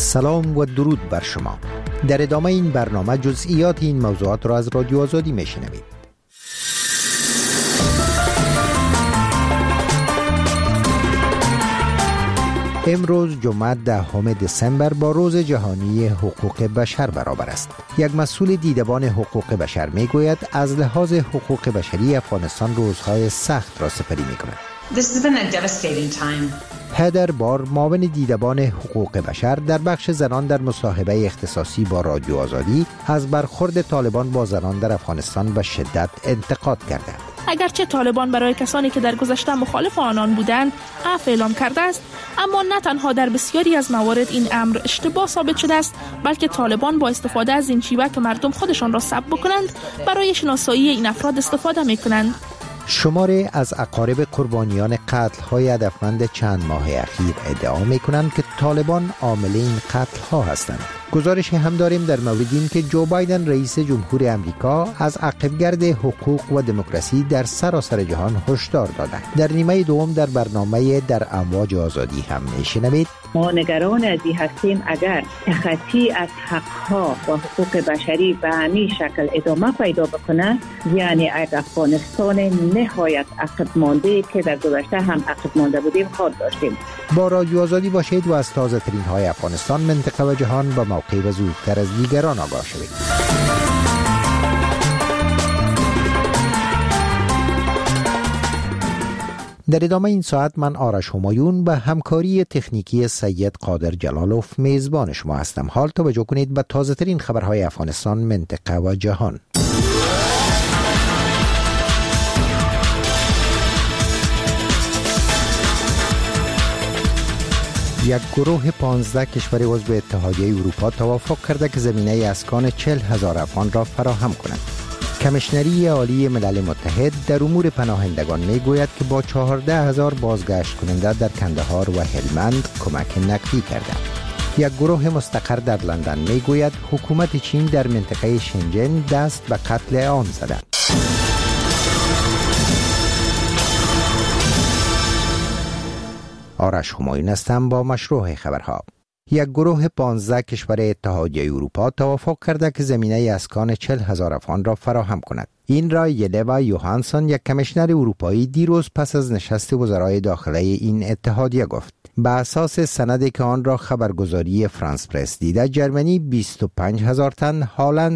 سلام و درود بر شما. در ادامه این برنامه جزئیات این موضوعات را از رادیو آزادی میشنوید. امروز جمعه 10 دسامبر با روز جهانی حقوق بشر برابر است. یک مسئول دیدبان حقوق بشر میگوید از لحاظ حقوق بشری افغانستان روزهای سخت را سپری میکند. This has been a devastating time. هدر بار، معاون دیدبان حقوق بشر در بخش زنان در مصاحبه اختصاصی با رادیو آزادی از برخورد طالبان با زنان در افغانستان به شدت انتقاد کرده. اگرچه طالبان برای کسانی که در گذشته مخالف آنان بودند عفو اعلام کرده است، اما نه تنها در بسیاری از موارد این امر اشتباه ثابت شده است، بلکه طالبان با استفاده از این شیوه که مردم خودشان را سلب بکنند برای شناسایی این افراد استفاده میکنند. شماری از اقارب قربانیان قتل‌های هدفمند چند ماه اخیر ادعا می‌کنند که طالبان عامل این قتل‌ها هستند. گزارش هم داریم در مورد این که جو بایدن رئیس جمهور امریکا از عقبگرد حقوق و دموکراسی در سراسر جهان هشدار داده. در نیمه دوم در برنامه در امواج آزادی هم میشنوید. ما نگران از این هستیم اگر تخطی از حقها و حقوق بشری به همین شکل ادامه پیدا بکنه، یعنی از افغانستان نهایت عقب مانده که در گذشته هم عقب مانده بودیم خواهد داشتیم. با رادیو آزادی باشید و از تازه ترین های افغانستان، منطقه و جهان با موقع و زودتر از دیگران آگاه شوید. در ادامه این ساعت من آرش همایون به همکاری تکنیکی سید قادر جلالوف میزبان شما هستم. حال توجه کنید به تازه ترین خبرهای افغانستان، منطقه و جهان. یک گروه 15 کشور عضو اتحادیه اروپا توافق کرده که زمینه اسکان 40,000 افغان را فراهم کنند. کمیشنری عالی ملل متحد در امور پناهندگان میگوید که با 14,000 بازگشت کننده در کندهار و هلمند کمک نقدی کرده. یک گروه مستقر در لندن میگوید حکومت چین در منطقه شنجن دست به قتل آن زده. آرش همایون هستم با مشروع خبرها. یک گروه 15 کشور اتحادیه اروپا توافق کرده که زمینه اسکان 40,000 افغان را فراهم کند. این را یلوا یوهانسون، یک کمیشنر اروپایی، دیروز پس از نشست وزرای داخله این اتحادیه گفت. به اساس سندی که آن را خبرگزاری فرانس پرس دیده، جرمنی 25,000 تن، هلند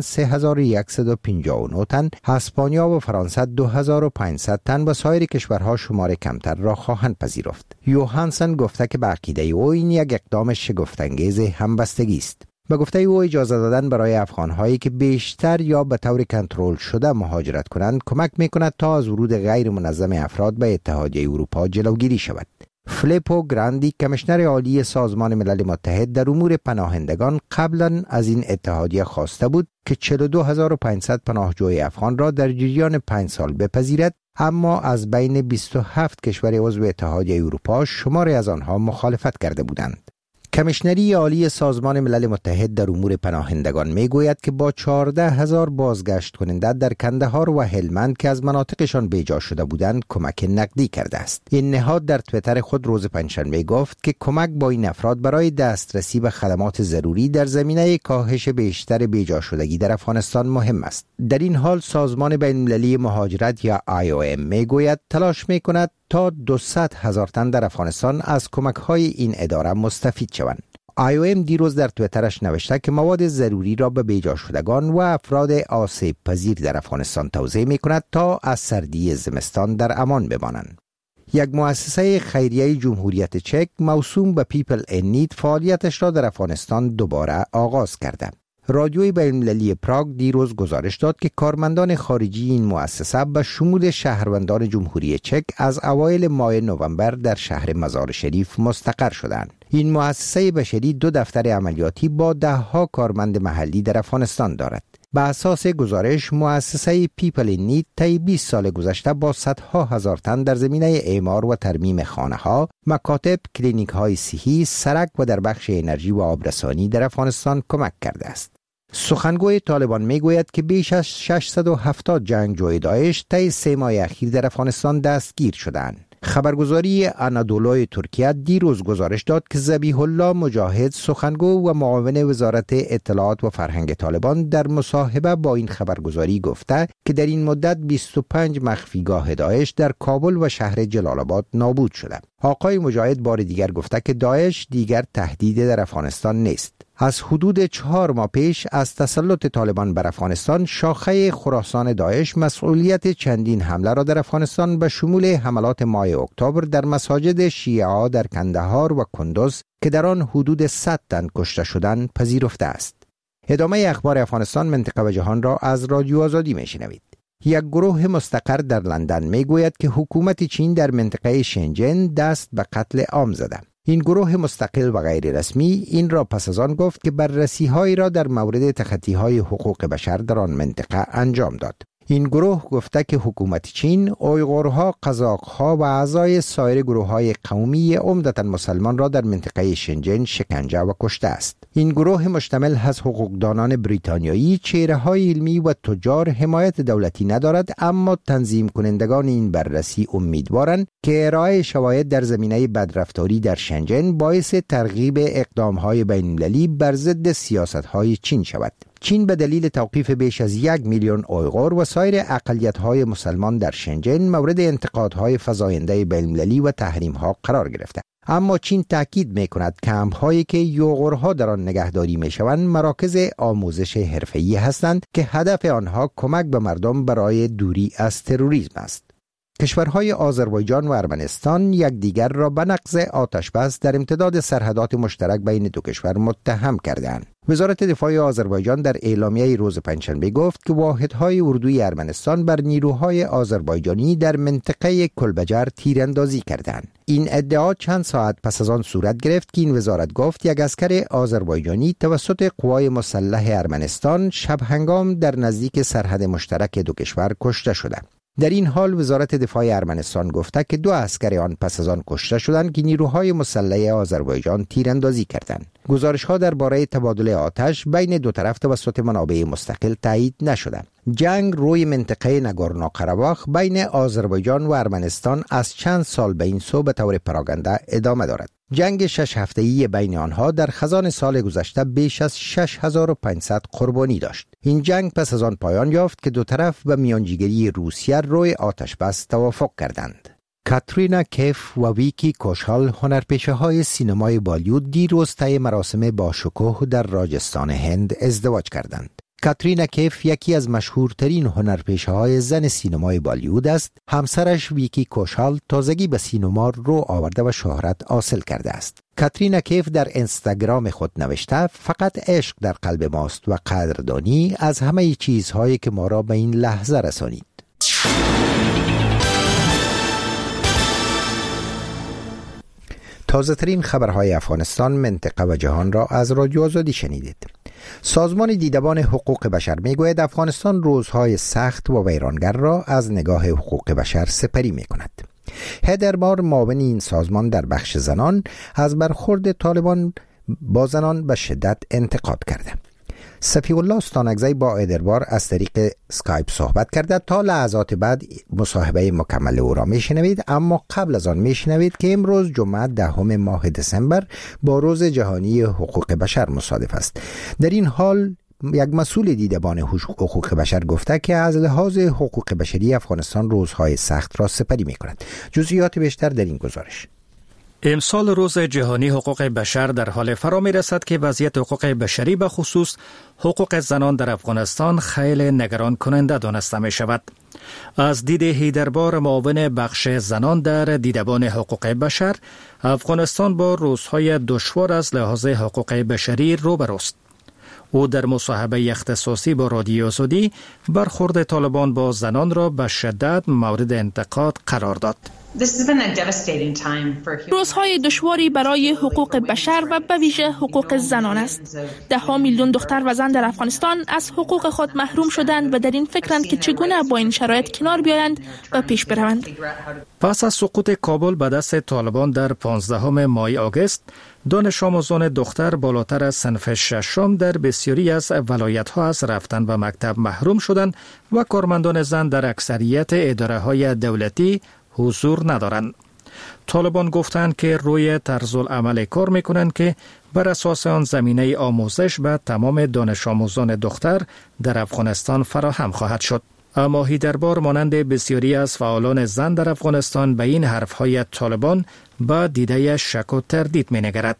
3,159 تن، اسپانیا و فرانسه 2,500 تن و سایر کشورها شمار کمتر را خواهند پذیرفت. یوهانسون گفته که به عقیده او این یک اقدام شگفت‌انگیز همبستگی است. به گفته او اجازه دادن برای افغان‌هایی که بیشتر یا به طور کنترل شده مهاجرت کنند کمک می‌کند تا از ورود غیر منظم افراد به اتحادیه اروپا جلوگیری شود. فلیپو گراندی، کمیشنر عالی سازمان ملل متحد در امور پناهندگان، قبلا از این اتحادیه خواسته بود که 42,500 پناهجوی افغان را در جریان 5 سال بپذیرد، اما از بین 27 کشور عضو اتحادیه اروپا شماری از آنها مخالفت کرده بودند. کمیشنری عالی سازمان ملل متحد در امور پناهندگان میگوید که با 14,000 بازگشت کننده در کندهار و هلمند که از مناطقشان بیجا شده بودند کمک نقدی کرده است. این نهاد در توییتر خود روز پنجشنبه گفت که کمک با این افراد برای دسترسی به خدمات ضروری در زمینه کاهش بیشتر بیجا شدگی در افغانستان مهم است. در این حال سازمان بین‌المللی مهاجرت یا IOM میگوید تلاش میکند تا 200,000 تن در افغانستان از کمک‌های این اداره مستفید شوند. IOM دیروز در توییترش نوشته که مواد ضروری را به بیجا شدگان و افراد آسیب پذیر در افغانستان توزیع می‌کند تا از سردی زمستان در امان بمانند. یک مؤسسه خیریه جمهوریت چک موسوم به پیپل ان نید فعالیتش را در افغانستان دوباره آغاز کرده. رادیوی بین‌المللی پراگ دیروز گزارش داد که کارمندان خارجی این مؤسسه به شمول شهروندان جمهوری چک از اوایل ماه نوامبر در شهر مزار شریف مستقر شدند. این مؤسسه بشری 2 دفتر عملیاتی با 10 کارمند محلی در افغانستان دارد. به اساس گزارش مؤسسه پیپل ان نید طی 20 سال گذشته با صدها هزار تن در زمینه اعمار و ترمیم خانه‌ها، مکاتب، کلینیک‌های صحی، سرک و در بخش انرژی و آبرسانی در افغانستان کمک کرده است. سخنگوی طالبان میگوید که بیش از 670 جنگجوی داعش طی 3 ماه اخیر در افغانستان دستگیر شدند. خبرگزاری آنادولوی ترکیه دیروز گزارش داد که ذبیح الله مجاهد، سخنگو و معاون وزارت اطلاعات و فرهنگ طالبان، در مصاحبه با این خبرگزاری گفته که در این مدت 25 مخفیگاه داعش در کابل و شهر جلال آباد نابود شده. آقای مجاهد بار دیگر گفته که داعش دیگر تهدید در افغانستان نیست. از حدود 4 ماه پیش از تسلط طالبان بر افغانستان، شاخه خراسان داعش مسئولیت چندین حمله را در افغانستان به شمول حملات ماه اکتبر در مساجد شیعه در کندهار و کندوز که در آن حدود 100 تن کشته شدند پذیرفته است. ادامه اخبار افغانستان، منطقه و جهان را از رادیو آزادی میشنوید. یک گروه مستقر در لندن میگوید که حکومت چین در منطقه شنجن دست به قتل عام زده. این گروه مستقل و غیر رسمی این را پس از آن گفت که بررسی‌هایی را در مورد تخطی‌های حقوق بشر در آن منطقه انجام داد. این گروه گفته که حکومت چین اویغورها، قزاق‌ها و اعضای سایر گروه‌های قومی عمدتاً مسلمان را در منطقه شنجن شکنجه و کشته است. این گروه مشتمل از حقوقدانان بریتانیایی، چهره‌های علمی و تجار حمایت دولتی ندارد، اما تنظیم کنندگان این بررسی امیدوارند که ارائه شواهد در زمینه بدرفتاری در شنجن باعث ترغیب اقدام‌های بین‌المللی بر ضد سیاست‌های چین شود. چین به دلیل توقیف بیش از 1 میلیون اویغور و سایر اقلیت‌های مسلمان در شنجن مورد انتقادهای فزاینده بین‌المللی و تحریم‌ها قرار گرفته. اما چین تاکید می‌کند کمپ‌هایی که اویغورها در آن نگهداری می‌شوند مراکز آموزش حرفه‌ای هستند که هدف آنها کمک به مردم برای دوری از تروریسم است. کشورهای آذربایجان و ارمنستان یکدیگر را به نقض آتش‌بس در امتداد سرحدات مشترک بین دو کشور متهم کردند. وزارت دفاع آذربایجان در اعلامیه روز پنجشنبه گفت که واحدهای اردوی ارمنستان بر نیروهای آذربایجانی در منطقه کلبجر تیراندازی کردند. این ادعا چند ساعت پس از آن صورت گرفت که این وزارت گفت یک عسکر آذربایجانی توسط قوای مسلح ارمنستان شب هنگام در نزدیک سرحد مشترک دو کشور کشته شده. در این حال وزارت دفاع ارمنستان گفته که 2 عسکر آن پس از آن کشته شدند که نیروهای مسلح آذربایجان تیراندازی کردند. گزارش‌ها درباره تبادل آتش بین دو طرف توسط منابع مستقل تایید نشده. جنگ روی منطقه ناگورنو قره‌باخ بین آذربایجان و ارمنستان از چند سال به این سو به طور پراگنده ادامه دارد. جنگ 6 هفته‌ای بین آنها در خزان سال گذشته بیش از 6500 قربانی داشت. این جنگ پس از آن پایان یافت که دو طرف به میانجیگری روسیه روی آتش بس توافق کردند. کاترینا کیف و ویکی کوشال، هنرپیشه‌های سینمای بالیوود، دیروز طی مراسم باشکوه در راجستان هند ازدواج کردند. کاترینا کیف یکی از مشهورترین هنرپیشه‌های زن سینمای بالیوود است. همسرش ویکی کوشال تازگی به سینما رو آورده و شهرت حاصل کرده است. کاترینا کیف در اینستاگرام خود نوشته: فقط عشق در قلب ماست و قدردانی از همه چیزهایی که ما را به این لحظه رسانید. تازه ترین خبرهای افغانستان، منطقه و جهان را از رادیو آزادی شنیدید. سازمان دیدبان حقوق بشر میگوید افغانستان روزهای سخت و ویرانگر را از نگاه حقوق بشر سپری میکند. هدر مار، معاون این سازمان در بخش زنان، از برخورد طالبان با زنان به شدت انتقاد کرده. صفی الله استانکزی با ادربار از طریق اسکایپ صحبت کرده. تا لحظات بعد مصاحبه مکمل او را میشنوید، اما قبل از آن میشنوید که امروز جمعه 10 ماه دسامبر با روز جهانی حقوق بشر مصادف است. در این حال یک مسئول دیدبان حقوق بشر گفته که از لحاظ حقوق بشری افغانستان روزهای سخت را سپری میکند. جزئیات بیشتر در این گزارش. امسال روز جهانی حقوق بشر در حال فرا می رسد که وضعیت حقوق بشری به خصوص حقوق زنان در افغانستان خیلی نگران کننده دانسته می شود. از دید هیدربار، معاون بخش زنان در دیدبان حقوق بشر، افغانستان با روزهای دشوار از لحاظ حقوق بشری روبروست. او در مصاحبه اختصاصی با رادیو آزادی برخورد طالبان با زنان را به شدت مورد انتقاد قرار داد. روزهای دشواری برای حقوق بشر و به ویژه حقوق زنان است. 10 میلیون دختر و زن در افغانستان از حقوق خود محروم شدند و در این فکرند که چگونه با این شرایط کنار بیایند و پیش بروند. پس از سقوط کابل به دست طالبان در 15 ماه آگوست، دانش آموزان دختر بالاتر از صنف 6 در بسیاری از ولایت‌ها از رفتن به مکتب محروم شدند و کارمندان زن در اکثریت اداره‌های دولتی حضور ندارند. طالبان گفتند که روی طرز العمل کار میکنند که بر اساس آن زمینه آموزش به تمام دانش آموزان دختر در افغانستان فراهم خواهد شد. اما هیدربار مانند بسیاری از فعالان زن در افغانستان به این حرفهای طالبان با دیده شک و تردید می‌نگرد.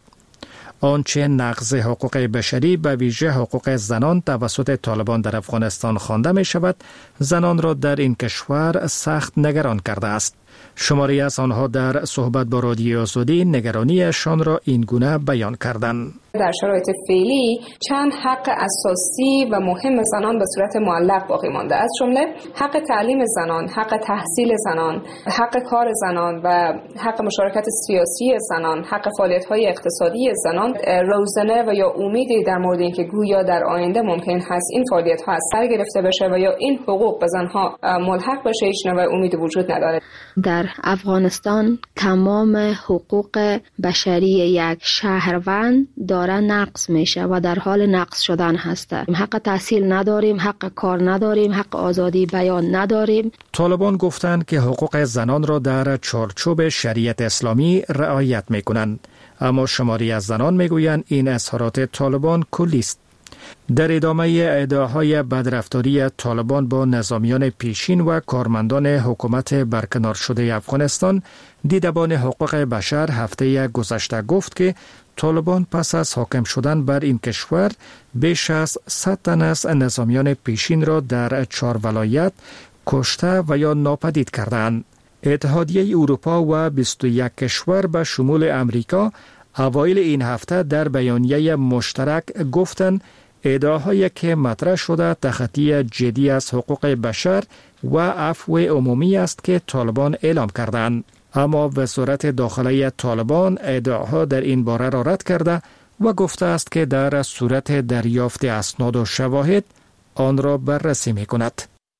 آنچه نقض حقوق بشری به ویژه حقوق زنان توسط طالبان در افغانستان خوانده می شود، زنان را در این کشور سخت نگران کرده است. شماری از آنها در صحبت با رادیو آزادی نگرانیشان را این گونه بیان کردند. در شرایط فعلی چند حق اساسی و مهم زنان به صورت معلق باقی مانده، از جمله حق تعلیم زنان، حق تحصیل زنان، حق کار زنان و حق مشارکت سیاسی زنان، حق فعالیت‌های اقتصادی زنان. روزنه و یا امیدی در مورد اینکه گویا در آینده ممکن هست این فعالیت‌ها از سر گرفته بشه و یا این حقوق به زنها ملحق بشه، هیچ نوع امیدی وجود نداره. در افغانستان تمام حقوق بشری یک شهروند داره نقض میشه و در حال نقض شدن هسته. حق تحصیل نداریم، حق کار نداریم، حق آزادی بیان نداریم. طالبان گفتند که حقوق زنان را در چارچوب شریعت اسلامی رعایت میکنند، اما شماری از زنان میگویند این اظهارات طالبان کلی است. در ادامه ادعاهای بدرفتاری طالبان با نظامیان پیشین و کارمندان حکومت برکنار شده افغانستان، دیدبان حقوق بشر هفته گذشته گفت که طالبان پس از حاکم شدن بر این کشور بیش از 100 تن از نظامیان پیشین را در 4 ولایت کشته و یا ناپدید کردند. اتحادیه اروپا و 21 کشور به شمول امریکا اوایل این هفته در بیانیه مشترک گفتند ادعاهایی که مطرح شده تخطی جدی از حقوق بشر و عفو عمومی است که طالبان اعلام کردند. اما وزارت داخلی طالبان ادعاها در این باره را رد کرده و گفته است که در صورت دریافت اسناد و شواهد آن را بررسی می‌کند.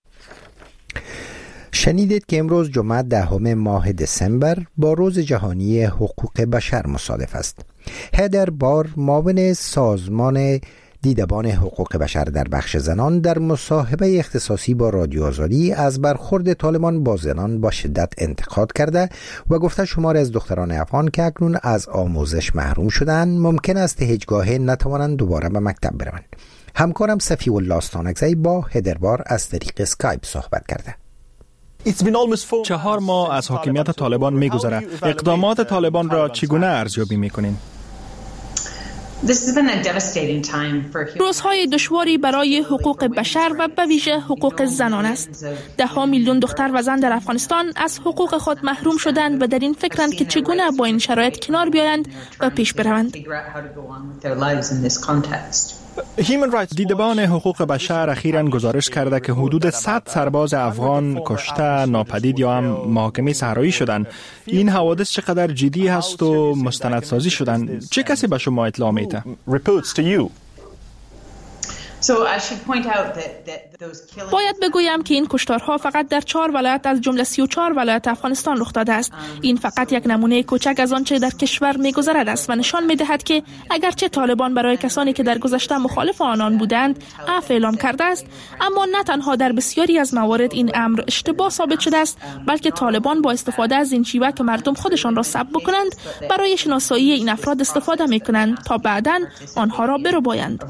شنیدید که امروز جمعه 10 ماه دسامبر با روز جهانی حقوق بشر مصادف است. هیدربار معاون سازمان دیدبان حقوق بشر در بخش زنان در مصاحبه اختصاصی با رادیو آزادی از برخورد طالبان با زنان با شدت انتقاد کرده و گفته شمار از دختران افغان که اکنون از آموزش محروم شدند ممکن است هیچگاه نتوانند دوباره به مکتب بروند. همکارم صفی الله استانکزی با هیدربار از طریق اسکایپ صحبت کرده. 4 ماه از حاکمیت طالبان می‌گذرد. اقدامات طالبان را چگونه ارزیابی می‌کنین؟ روزهای دشواری برای حقوق بشر و به ویژه حقوق زنان است. 10 میلیون دختر و زن در افغانستان از حقوق خود محروم شدند و در این فکرند که چگونه با این شرایط کنار بیایند و پیش بروند. دیدبان حقوق بشر اخیراً گزارش کرده که حدود 100 سرباز افغان کشته، ناپدید یا هم محاکمه صحرایی شدند. این حوادث چقدر جدی هست و مستندسازی شدن؟ چه کسی به شما اطلاع میده؟ باید بگویم که این کشتارها فقط در 4 ولایت از جمله 34 ولایت افغانستان رخ داده است. این فقط یک نمونه کوچک از آنچه در کشور می‌گذرد است و نشان می‌دهد که اگرچه طالبان برای کسانی که در گذشته مخالف آنان بودند عفو اعلام کرده است، اما نه تنها در بسیاری از موارد این امر اشتباه ثابت شده است، بلکه طالبان با استفاده از این شیوه که مردم خودشان را سلب بکنند برای شناسایی این افراد استفاده می‌کنند تا بعداً آنها را بربایند.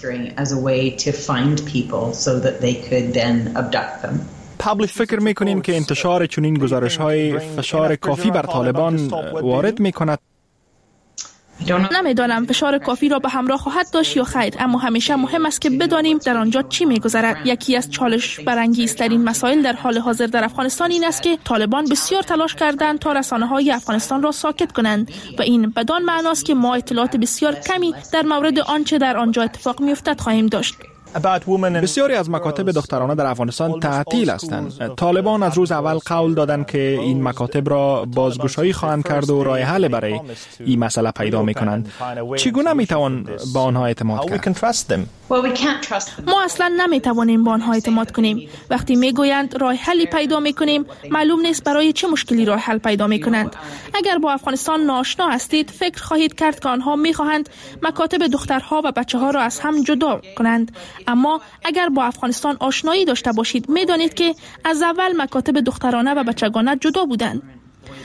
فکر میکنین که انتشار چنین گزارش‌های فشار کافی بر طالبان وارد میکند؟ نمیدانم فشار کافی را به همراه خواهد داشت یا خیر، اما همیشه مهم است که بدانیم در آنجا چی میگذرد. یکی از چالش برانگیزترین مسائل در حال حاضر در افغانستان این است که طالبان بسیار تلاش کردند تا رسانه‌های افغانستان را ساکت کنند و این بدان معناست که ما اطلاعات بسیار کمی در مورد آنچه در آنجا اتفاق میافتد خواهیم داشت. بسیاری از مکاتب دخترانه در افغانستان تعطیل هستند. طالبان از روز اول قول دادند که این مکاتب را بازگشایی خواهند کرد و راه حل برای این مسئله پیدا می‌کنند. چگونه می‌توان با آنها اعتماد کرد؟ ما اصلا نمی‌توانیم با آنها اعتماد کنیم. وقتی میگویند راه حلی پیدا می‌کنیم، معلوم نیست برای چه مشکلی راه حل پیدا می‌کنند. اگر با افغانستان ناآشنا هستید، فکر خواهید کرد که آنها می‌خواهند مکاتب دخترها و بچه‌ها را از هم جدا کنند. اما اگر با افغانستان آشنایی داشته باشید میدانید که از اول مکاتب دخترانه و بچگانه جدا بودند.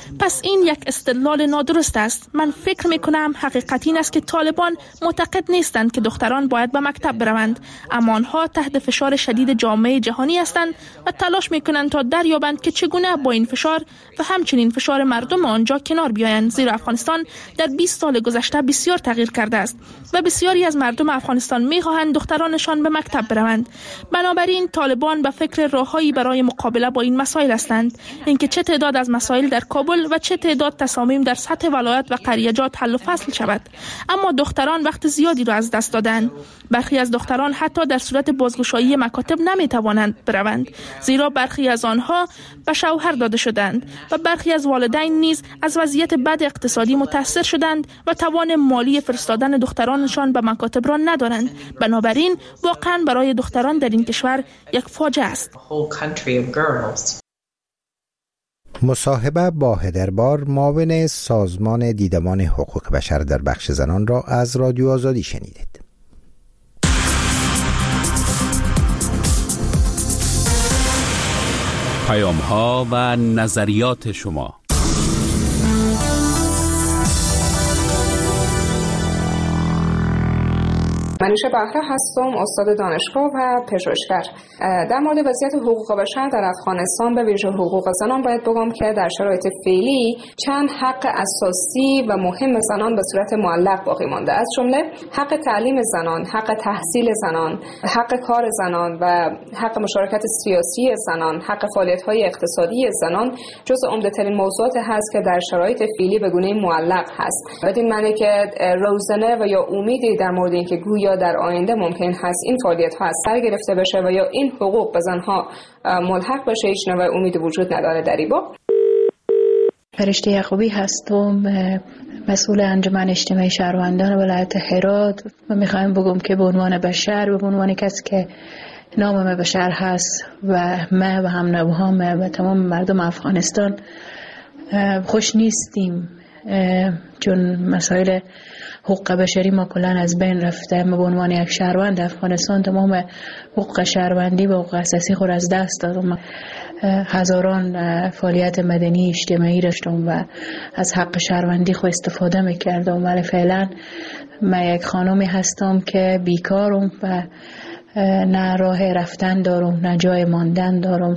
پس این یک استدلال نادرست است. من فکر می کنم حقیقت این است که طالبان معتقد نیستند که دختران باید به مکتب بروند، اما آنها تحت فشار شدید جامعه جهانی هستند و تلاش می کنند تا دریابند که چگونه با این فشار و همچنین فشار مردم آنجا کنار بیایند، زیرا افغانستان در 20 سال گذشته بسیار تغییر کرده است و بسیاری از مردم افغانستان می خواهند دخترانشان به مکتب بروند. بنابراین طالبان به فکر راههایی برای مقابله با این مسائل هستند، اینکه چه تعداد از مسائل در کابل و چه تعداد تصامیم در سطح ولایت و قریه‌جات حل و فصل شود. اما دختران وقت زیادی را از دست دادند. برخی از دختران حتی در صورت بازگشایی مکاتب نمی توانند بروند، زیرا برخی از آنها به شوهر داده شدند و برخی از والدین نیز از وضعیت بد اقتصادی متاثر شدند و توان مالی فرستادن دخترانشان به مکاتب را ندارند. بنابراین واقعا برای دختران در این کشور یک فاجعه است. مصاحبه با هدربار، معاون سازمان دیدبان حقوق بشر در بخش زنان را از رادیو آزادی شنیدید. پیام‌ها و نظریات شما. منوشه بهره هستم، استاد دانشگاه و پژوهشگر. در مورد وضعیت حقوق بشر در افغانستان به ویژه حقوق زنان باید بگم که در شرایط فعلی چند حق اساسی و مهم زنان به صورت معلق باقی مانده، از جمله حق تعلیم زنان، حق تحصیل زنان، حق کار زنان و حق مشارکت سیاسی زنان، حق فعالیت‌های اقتصادی زنان جزو عمده‌ترین موضوعات هست که در شرایط فعلی به گونه معلق هست. بدین معنی که روزنه و یا امیدی در مورد اینکه گویا در آینده ممکن هست این فعالیت‌ها از سر گرفته بشه و یا این حقوق به زنها ملحق بشه، هیچ نوع امید وجود نداره در این باب. فرشته یعقوبی هستم، مسئول انجمن اجتماعی شهروندان ولایت هرات و میخوایم بگم که به عنوان بشر، به عنوان کسی که نام بشر هست و ما و هم نوهام و تمام مردم افغانستان خوش نیستیم، چون مسائل حقوق بشری ما کلان از بین رفته. ما به عنوان یک شهروند افغانستان تمام حقوق شهروندی و حقوق اساسی خود از دست دادم. هزاران فعالیت مدنی اجتماعی داشتم و از حق شهروندی خود استفاده میکردم، ولی فعلا من یک خانمی هستم که بیکارم و نه راه رفتن دارم نه جای ماندن دارم.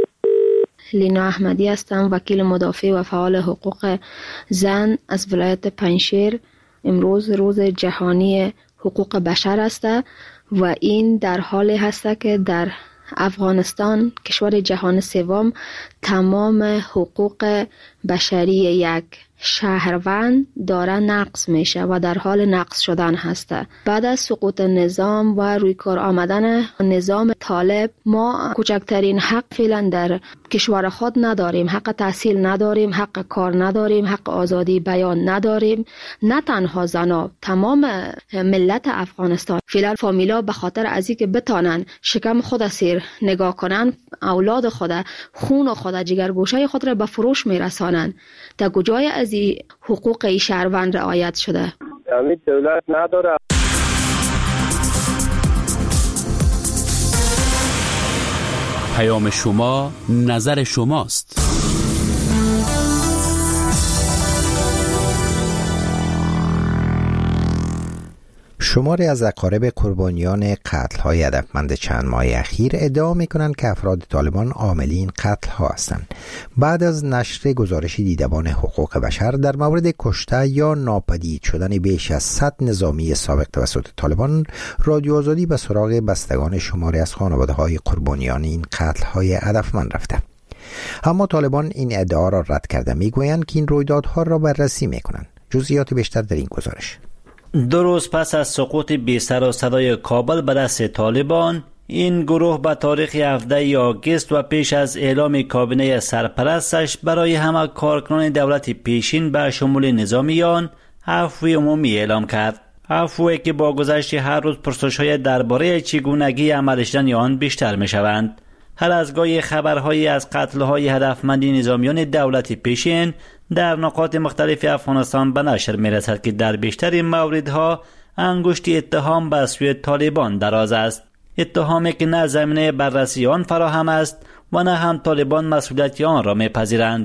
لینا احمدی هستم، وکیل مدافع و فعال حقوق زن از ولایت پنجشیر. امروز روز جهانی حقوق بشر است و این در حالی هست که در افغانستان، کشور جهان سوم، تمام حقوق بشری یک شهروند داره نقض میشه و در حال نقض شدن هسته. بعد از سقوط نظام و روی کار آمدن نظام طالب، ما کوچکترین حق فعلا در کشور خود نداریم. حق تحصیل نداریم، حق کار نداریم، حق آزادی بیان نداریم. نه تنها زنا، تمام ملت افغانستان فعلا فامیلا به خاطر از اینکه بتانن شکم خود سیر نگاه کنن، اولاد خود، خون خود، جگرگوشه خود را به فروش میرسانن. تا کجای از این حقوق شهروند رعایت شده؟ امید دولت نداره. پیام شما، نظر شماست. شماری از اقارب قربانیان قتل‌های هدفمند چند ماه اخیر ادعا می‌کنند که افراد طالبان عامل این قتل‌ها هستند. بعد از نشر گزارش دیدبان حقوق بشر در مورد کشته یا ناپدید شدن بیش از 100 نظامی سابق توسط طالبان، رادیو آزادی به سراغ بستگان شماری از خانواده‌های قربانیان این قتل‌های هدفمند رفته. اما طالبان این ادعا را رد کرده، می‌گویند که این رویدادها را بررسی می‌کنند. جزئیات بیشتر در این گزارش. 2 روز پس از سقوط بی سر و صدای کابل به دست طالبان، این گروه به تاریخ 17 آگوست و پیش از اعلام کابینه سرپرستش برای همه کارکنان دولت پیشین به شمول نظامیان عفو عمومی اعلام کرد. عفوی که با گذشت هر روز پرسش‌های درباره چگونگی عملشدن آن بیشتر می‌شوند. هر از گاهی خبرهایی از قتل‌های هدفمندی نظامیان دولت پیشین در نقاط مختلف افغانستان به نشر می‌رسد که در بیشتر موردها انگشت اتهام به سوی طالبان دراز است. اتهامی که نه زمینه بررسی آن فراهم است و نه هم طالبان مسئولیت آن را می‌پذیرند.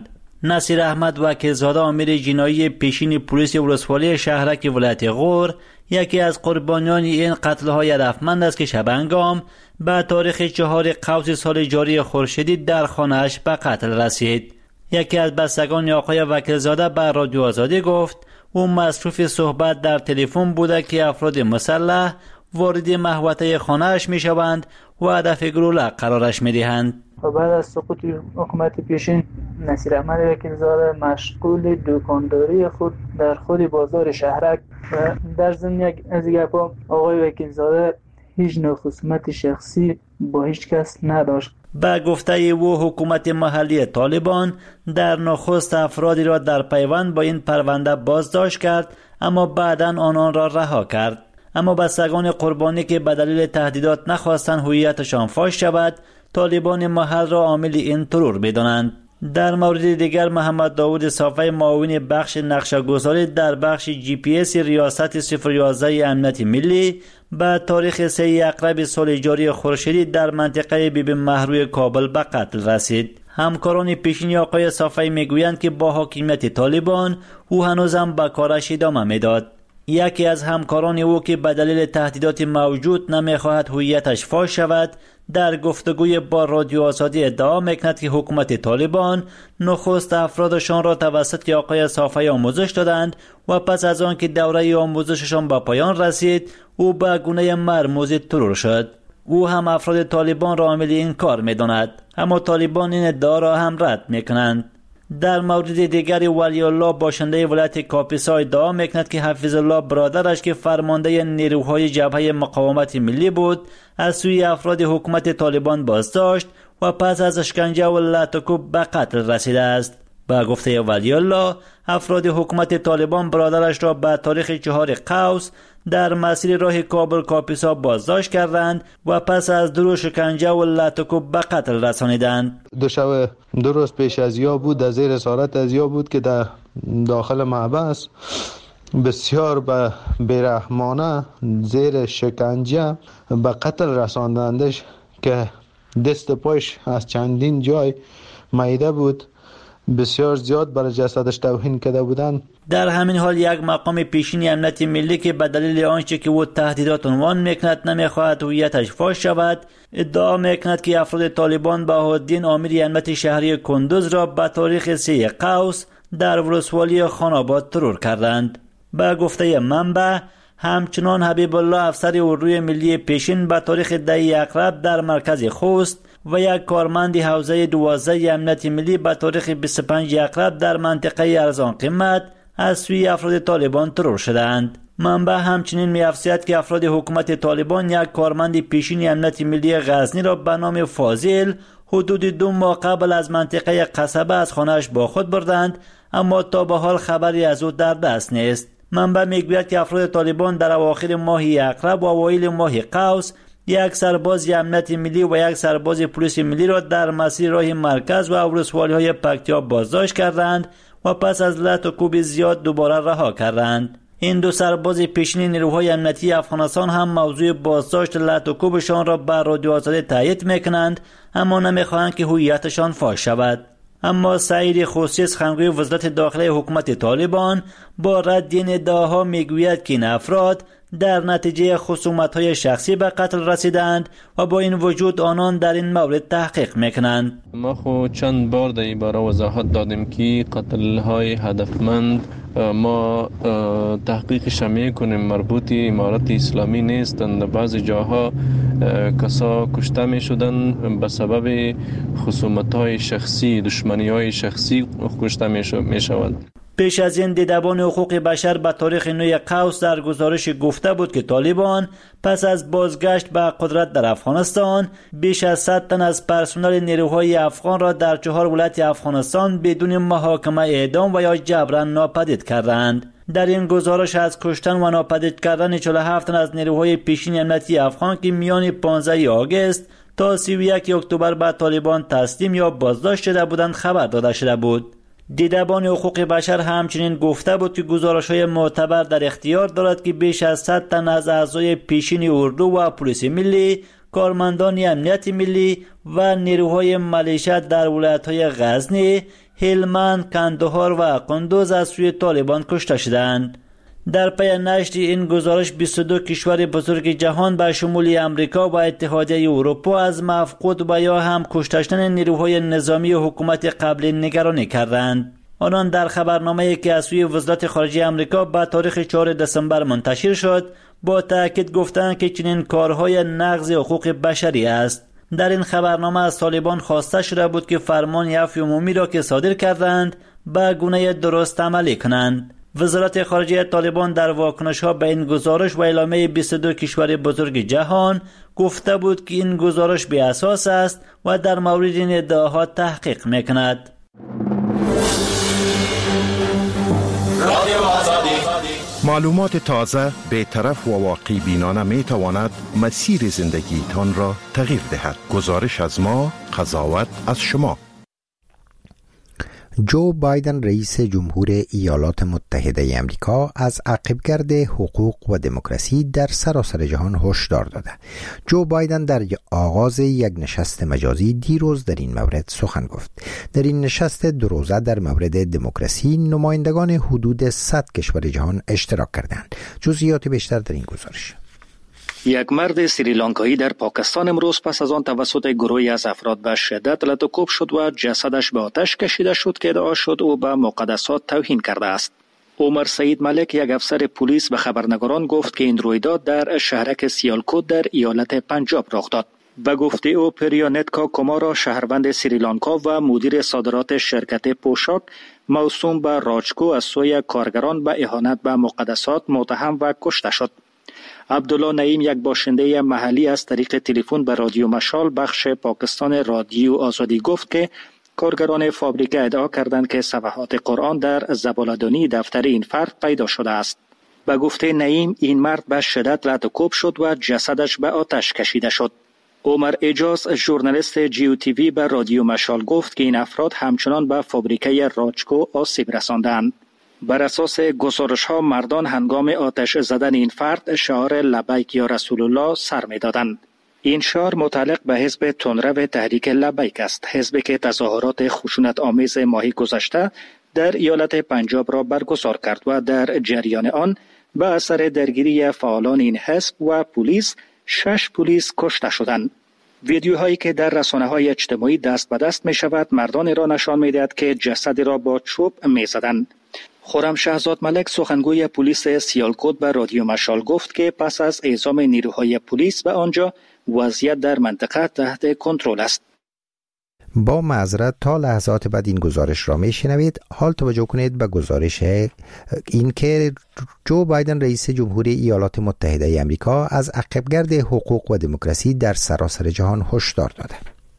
نصیر احمد وکیلزاده امیر جنایی پیشین پلیس ولسوالی شهرک ولایت غور یکی از قربانیان این قتل‌های هدفمند است که شبانگام به تاریخ 4 قوس سال جاری خورشیدی در خانه‌اش به قتل رسید. یکی از بستگان آقای وکیلزاده به رادیو آزادی گفت او مصروف صحبت در تلفن بوده که افراد مسلح وارد محوطه خانه‌اش می‌شوند و هدف گلوله قرارش می‌دهند. بعد از سقوط حکومت پیشین نصیر احمد وکیلزاده مشغول دکانداری خود در خود بازار شهرک و در ضمن یک از گپا آقای وکیلزاده هیچ نوع خصومت شخصی با هیچ کس نداشت. با گفته او حکومت محلی طالبان در نخست افرادی را در پیوند با این پرونده بازداشت کرد اما بعداً آنان را رها کرد. اما بستگان قربانی که به دلیل تهدیدات نخواستند هویتشان فاش شود طالبان محل را عامل این ترور بدانند. در مورد دیگر محمد داوود صافی معاون بخش نقشه‌گذاری در بخش GPS ریاست 011 امنیت ملی به تاریخ 3 اکتبر سال جاری خورشیدی در منطقه بیبی مهروی کابل به قتل رسید. همکاران پیشین آقای صافی میگویند که با حاکمیت طالبان او هنوزم به کارش ادامه میداد. یکی از همکاران او که به دلیل تهدیدات موجود نمیخواهد هویتش فاش شود در گفتگوی با رادیو آزادی ادعا میکند که حکومت طالبان نخست افرادشان را توسط آقای صافی آموزش دادند و پس از آن که دوره آموزششان به پایان رسید او به گونه مرموزی ترور شد. او هم افراد طالبان را عامل این کار میداند اما طالبان این ادعا را هم رد میکنند. در مورد دیگری ولی الله باشنده ولایت کاپیسا ادعا میکند که حفیظ الله برادرش که فرمانده نیروهای جبهه مقاومت ملی بود از سوی افراد حکومت طالبان بازداشت و پس از اشکنجه و لطکوب به قتل رسیده است. با گفته ولی الله افراد حکومت طالبان برادرش را به تاریخ 4 قوس در مسیر راه کابل کاپیسا بازداشت کردند و پس از درو شکنجه و لطکوب به قتل رسانیدند. 2 شب 2 روز پیش از یا بود در زیر اسارت از یا بود که در داخل محبس بسیار به بیرحمانه زیر شکنجه به قتل رساندندش که دست پایش از چندین جای معیده بود. بسیار زیاد برای جسدش توهین کرده بودند. در همین حال یک مقام پیشین امنیت ملی که به دلیل آنچه که او تهدیدات عنوان میکند نمیخواهد هویتش فاش شود ادعا میکند که افراد طالبان بهاءالدین آمیر امنیت شهری کندوز را به تاریخ 3 قوس در ولسوالی خان‌آباد ترور کردند. به گفته منبع همچنان حبیب الله افسر اردوی ملی پیشین به تاریخ 10 اکتبر در مرکز خوست و یک کارمند حوزه 12 امنیت ملی به تاریخ 25 اکتبر در منطقه ارزان قیمت از سوی افراد طالبان ترور شدند. منبع همچنین می‌افزاید که افراد حکومت طالبان یک کارمند پیشین امنیت ملی غزنی را به نام فاضل حدود 2 ماه قبل از منطقه قصبه از خانه‌اش با خود بردند اما تا به حال خبری از او در دست نیست. منبع میگوید که افراد طالبان در اواخر ماه اکتبر و اوایل ماه قوس یک سرباز امنیت ملی و یک سرباز پلیس ملی را در مسیر راه مرکز و ولسوالی‌های پکتیا بازداشت کردند و پس از لطکوب زیاد دوباره رها کردند. این 2 سرباز پیشین نیروهای امنیتی افغانستان هم موضوع بازداشت لطکوبشان را بر رادیو آزادی تایید میکنند اما نمیخواهند که هویتشان فاش شود. اما سعید خوسی سخنگوی وزارت داخلی حکومت طالبان با رد این ادعاها میگوید که این افراد در نتیجه خصومت‌های شخصی به قتل رسیدند و با این وجود آنان در این مورد تحقیق میکنند. ما خود چند بار در این باره وضاحت دادیم که قتل‌های هدفمند ما تحقیقش میکنیم مربوط امارت اسلامی نیستند. بعضی جاها کسا کشته می شدن به سبب خصومت‌های شخصی، دشمنی‌های شخصی کشته می شوند. پیش از این دیدبان حقوق بشر به تاریخ 9 قوس در گزارش گفته بود که طالبان پس از بازگشت به قدرت در افغانستان بیش از 100 تن از پرسنل نیروهای افغان را در 4 ولایت افغانستان بدون محاکمه اعدام و یا جبران ناپدید کردند. در این گزارش از کشتن و ناپدید کردن 47 تن از نیروهای پیشین امنیتی افغان که میان 15 آگوست تا 31 اکتبر به طالبان تسلیم یا بازداشت شده بودند خبر داده شده بود. دیدبان حقوق بشر همچنین گفته بود که گزارش‌های معتبر در اختیار دارد که بیش از 100 تن از اعضای پیشین اردو و پلیس ملی، کارمندان امنیت ملی و نیروهای ملیشه در ولایت‌های غزنی، هلمند، کندهار و قندوز از سوی طالبان کشته شدند. در پی نشر این گزارش 22 کشور بزرگ جهان به شمول امریکا و اتحادیه اروپا از مفقود و یا هم کشته شدن نیروهای نظامی حکومت قبلی نگرانی کردند. آنان در خبرنامه‌ای که از سوی وزارت خارجه امریکا به تاریخ 4 دسامبر منتشر شد با تأکید گفتند که چنین کارهای نقض حقوق بشری است. در این خبرنامه از طالبان خواسته شده بود که فرمان عفو عمومی را که صادر کردند به گونه درست عملی کنند. وزارت خارجه طالبان در واکنش‌ها به این گزارش و اعلامیه 22 کشور بزرگ جهان گفته بود که این گزارش بی اساس است و در مورد این ادعاها تحقیق می‌کند. معلومات تازه، بی‌طرف و واقع بینانه می تواند مسیر زندگیتان را تغییر دهد. گزارش از ما، قضاوت از شما. جو بایدن رئیس جمهور ایالات متحده امریکا از عقبگرد حقوق و دموکراسی در سراسر جهان هشدار داده. جو بایدن در آغاز یک نشست مجازی دیروز در این مورد سخن گفت. در این نشست 2 روزه در مورد دموکراسی نمایندگان حدود 100 کشور جهان اشتراک کردند. جزئیات بیشتر در این گزارش. یک مرد سریلانکایی در پاکستان امروز پس از آن توسط گروهی از افراد به شدت لطوکوب شد و جسدش به آتش کشیده شد که ادعا شد او به مقدسات توهین کرده است. عمر سعید ملک، یک افسر پلیس، به خبرنگاران گفت که این رویداد در شهرک سیالکوت در ایالت پنجاب رخ داد. به گفته او پریانتکا کمارا، شهروند سریلانکا و مدیر صادرات شرکت پوشاک موسوم به راجکو، از سوی کارگران به اهانت به مقدسات متهم و کشته شد. عبدالله نعیم، یک باشنده محلی، از طریق تلفن به رادیو مشال بخش پاکستان رادیو آزادی گفت که کارگران فابریکه ادعا کردند که صفحات قرآن در زباله‌دانی دفتر این فرد پیدا شده است. به گفته نعیم، این مرد به شدت لطوکوب شد و جسدش به آتش کشیده شد. عمر اجاز، ژورنالیست جیو تی وی، به رادیو مشال گفت که این افراد همچنان به فابریکه راجکو آسیب رساندند. بر اساس گزارش ها مردان هنگام آتش زدن این فرد شعار لبیک یا رسول الله سر می دادند. این شعار متعلق به حزب تندرو تحریک لبیک است، حزبی که تظاهرات خشونت آمیز ماه گذشته در ایالت پنجاب را برگزار کرد و در جریان آن به اثر درگیری فعالان این حزب و پلیس 6 پلیس کشته شدند. ویدیوهایی که در رسانه‌های اجتماعی دست به دست می شود مردان را نشان می دهد که جسدی را با چوب می زدند. خرم شهزاد ملک، سخنگوی پلیس سیالکوت، به رادیو مشال گفت که پس از اعزام نیروهای پلیس به آنجا وضعیت در منطقه تحت کنترل است. با معذرت تا لحظات بعد این گزارش را میشنوید. حال توجه کنید به گزارش این که جو بایدن رئیس جمهور ایالات متحده امریکا از عقبگرد حقوق و دموکراسی در سراسر جهان هشدار داده.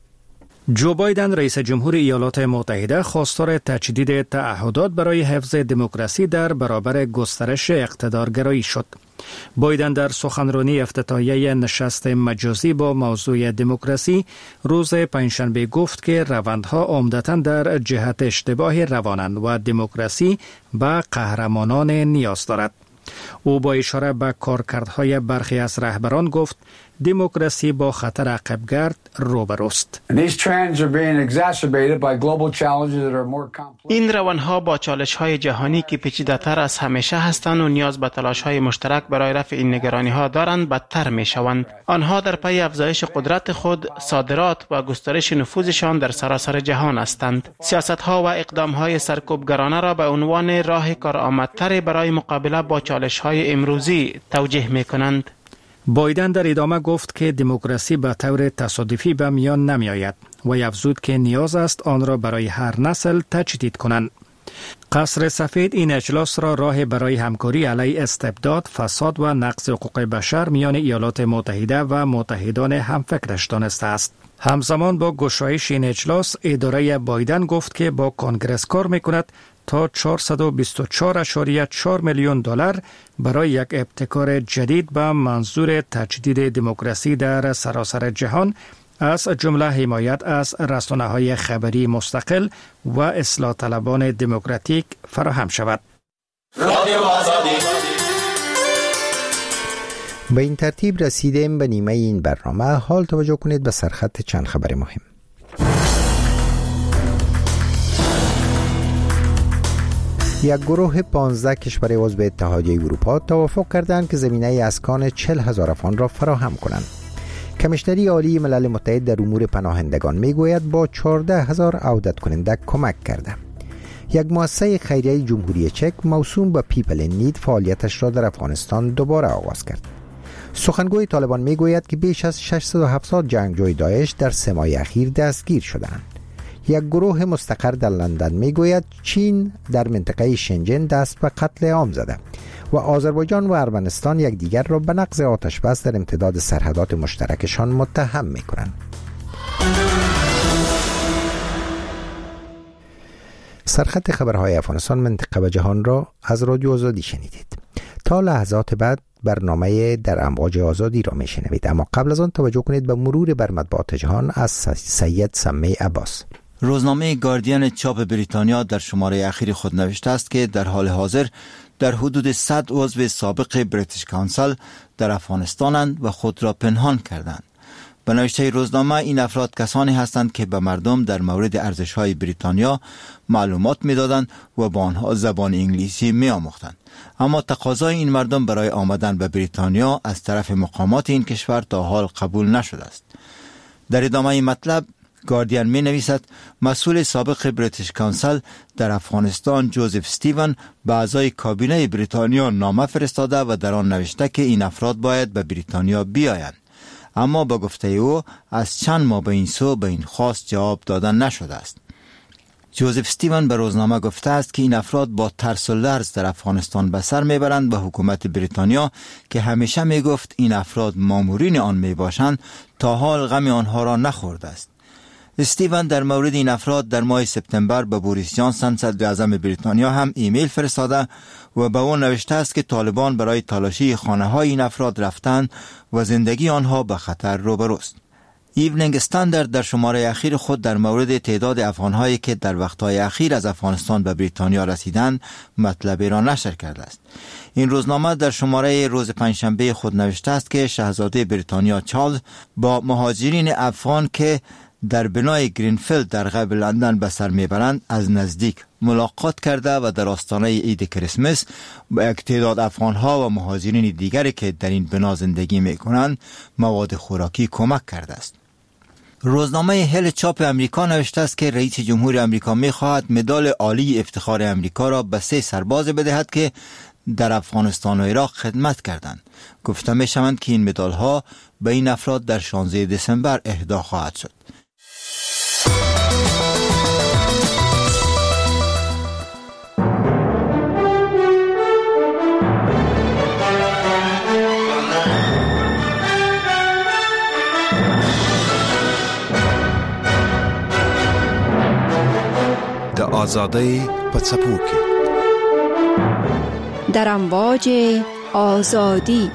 جو بایدن رئیس جمهور ایالات متحده خواستار تجدید تعهدات برای حفظ دموکراسی در برابر گسترش اقتدارگرایی شد. بایدن در سخنرانی افتتاحیه نشست مجازی با موضوع دموکراسی روز پنجشنبه گفت که روندها عمدتاً در جهت اشتباه روانند و دموکراسی به قهرمانان نیاز دارد. او با اشاره به کارکردهای برخی از رهبران گفت دموکراسی با خطر عقبگرد روبروست. این روندها با چالش‌های جهانی که پیچیده‌تر از همیشه هستند و نیاز به تلاش‌های مشترک برای رفع این نگرانی‌ها دارند بدتر می‌شوند. آنها در پی افزایش قدرت خود، صادرات و گسترش نفوذشان در سراسر جهان هستند. سیاست‌ها و اقدام‌های سرکوبگرانه را به عنوان راه کارآمدتر برای مقابله با چالش‌های امروزی توجیه می‌کنند. بایدن در ادامه گفت که دموکراسی به طور تصادفی به میان نمی آید و افزود که نیاز است آن را برای هر نسل تجدید کنند. قصر سفید این اجلاس را راه برای همکاری علیه استبداد، فساد و نقض حقوق بشر میان ایالات متحده و متحدان همفکرش دانسته است. همزمان با گشایش این اجلاس، اداره بایدن گفت که با کنگرس کار میکند تا 424.4 میلیون دلار برای یک ابتکار جدید به منظور تجدید دموکراسی در سراسر جهان، از جمله حمایت از رسانه‌های خبری مستقل و اصلاح طلبان دموکراتیک فراهم شود. به این ترتیب رسیدیم به نیمه این برنامه. حال توجه کنید به سرخط چند خبر مهم. یک گروه 15 کشور عضو اتحادیه اروپا توافق کردند که زمینه اسکان 40,000 افغان را فراهم کنند. کمیشنری عالی ملل متحد در امور پناهندگان میگوید با 14,000 عودت کننده کمک کرده. یک مؤسسه خیریه جمهوری چک موسوم به پیپل این نید فعالیتش را در افغانستان دوباره آغاز کرد. سخنگوی طالبان میگوید که بیش از 670 جنگجوی داعش در 3 ماه اخیر دستگیر شدند. یک گروه مستقر در لندن میگوید چین در منطقه شنجن دست به قتل عام زده و آذربایجان و ارمنستان یکدیگر را به نقض آتش بس در امتداد سرحدات مشترکشان متهم میکنند. سرخط خبرهای افغانستان منطقه و جهان را از رادیو آزادی شنیدید. تا لحظات بعد برنامه در امواج آزادی را میشنوید، اما قبل از آن توجه کنید به مرور بر مطبوعات جهان از سید سمی عباس. روزنامه گاردین چاپ بریتانیا در شماره اخیر خود نوشته است که در حال حاضر در حدود 100 عضو سابق بریتیش کانسل در افغانستانند و خود را پنهان کردند. به نوشته روزنامه این افراد کسانی هستند که به مردم در مورد ارزش‌های بریتانیا معلومات می‌دادند و با آنها زبان انگلیسی می‌آموختند، اما تقاضای این مردم برای آمدن به بریتانیا از طرف مقامات این کشور تا حال قبول نشده است. در ادامه این مطلب گاردین می نویسد مسئول سابق بریتیش کانسل در افغانستان جوزف استیون به اعضای کابینه بریتانیا نامه فرستاده و در آن نوشته که این افراد باید به بریتانیا بیایند، اما با گفته او از چند ماه به این سو به این خواست جواب دادن نشده است. جوزف استیون به روزنامه گفته است که این افراد با ترس و لرز در افغانستان به سر میبرند و حکومت بریتانیا که همیشه میگفت این افراد مامورین آن میباشند تا حال غم آنها را نخورده است. استیون در مورد این افراد در ماه سپتامبر به بوریس جانسون صدر اعظم بریتانیا هم ایمیل فرستاده و به او نوشته است که طالبان برای تلاشی خانه‌های این افراد رفتند و زندگی آنها به خطر روبروست. ایونینگ استاندارد در شماره اخیر خود در مورد تعداد افغان‌هایی که در وقت‌های اخیر از افغانستان به بریتانیا رسیدند مطلبی را نشر کرده است. این روزنامه در شماره روز پنجشنبه خود نوشته است که شاهزاده بریتانیا چارلز با مهاجرین افغان که در بنای گرینفیلد در غرب لندن به سر میبرند از نزدیک ملاقات کرده و در آستانه عید کریسمس با یک تعداد افغانها و مهاجرین دیگری که در این بنا زندگی میکنند مواد خوراکی کمک کرده است. روزنامه هل چاپ امریکا نوشته است که رئیس جمهور امریکا میخواهد مدال عالی افتخار امریکا را به 3 سرباز بدهد که در افغانستان و عراق خدمت کردند. گفته میشوند که این مدال ها به این افراد در 16 دسامبر اهدا خواهد شد. آزادی پڅپو کې در امواج آزادی.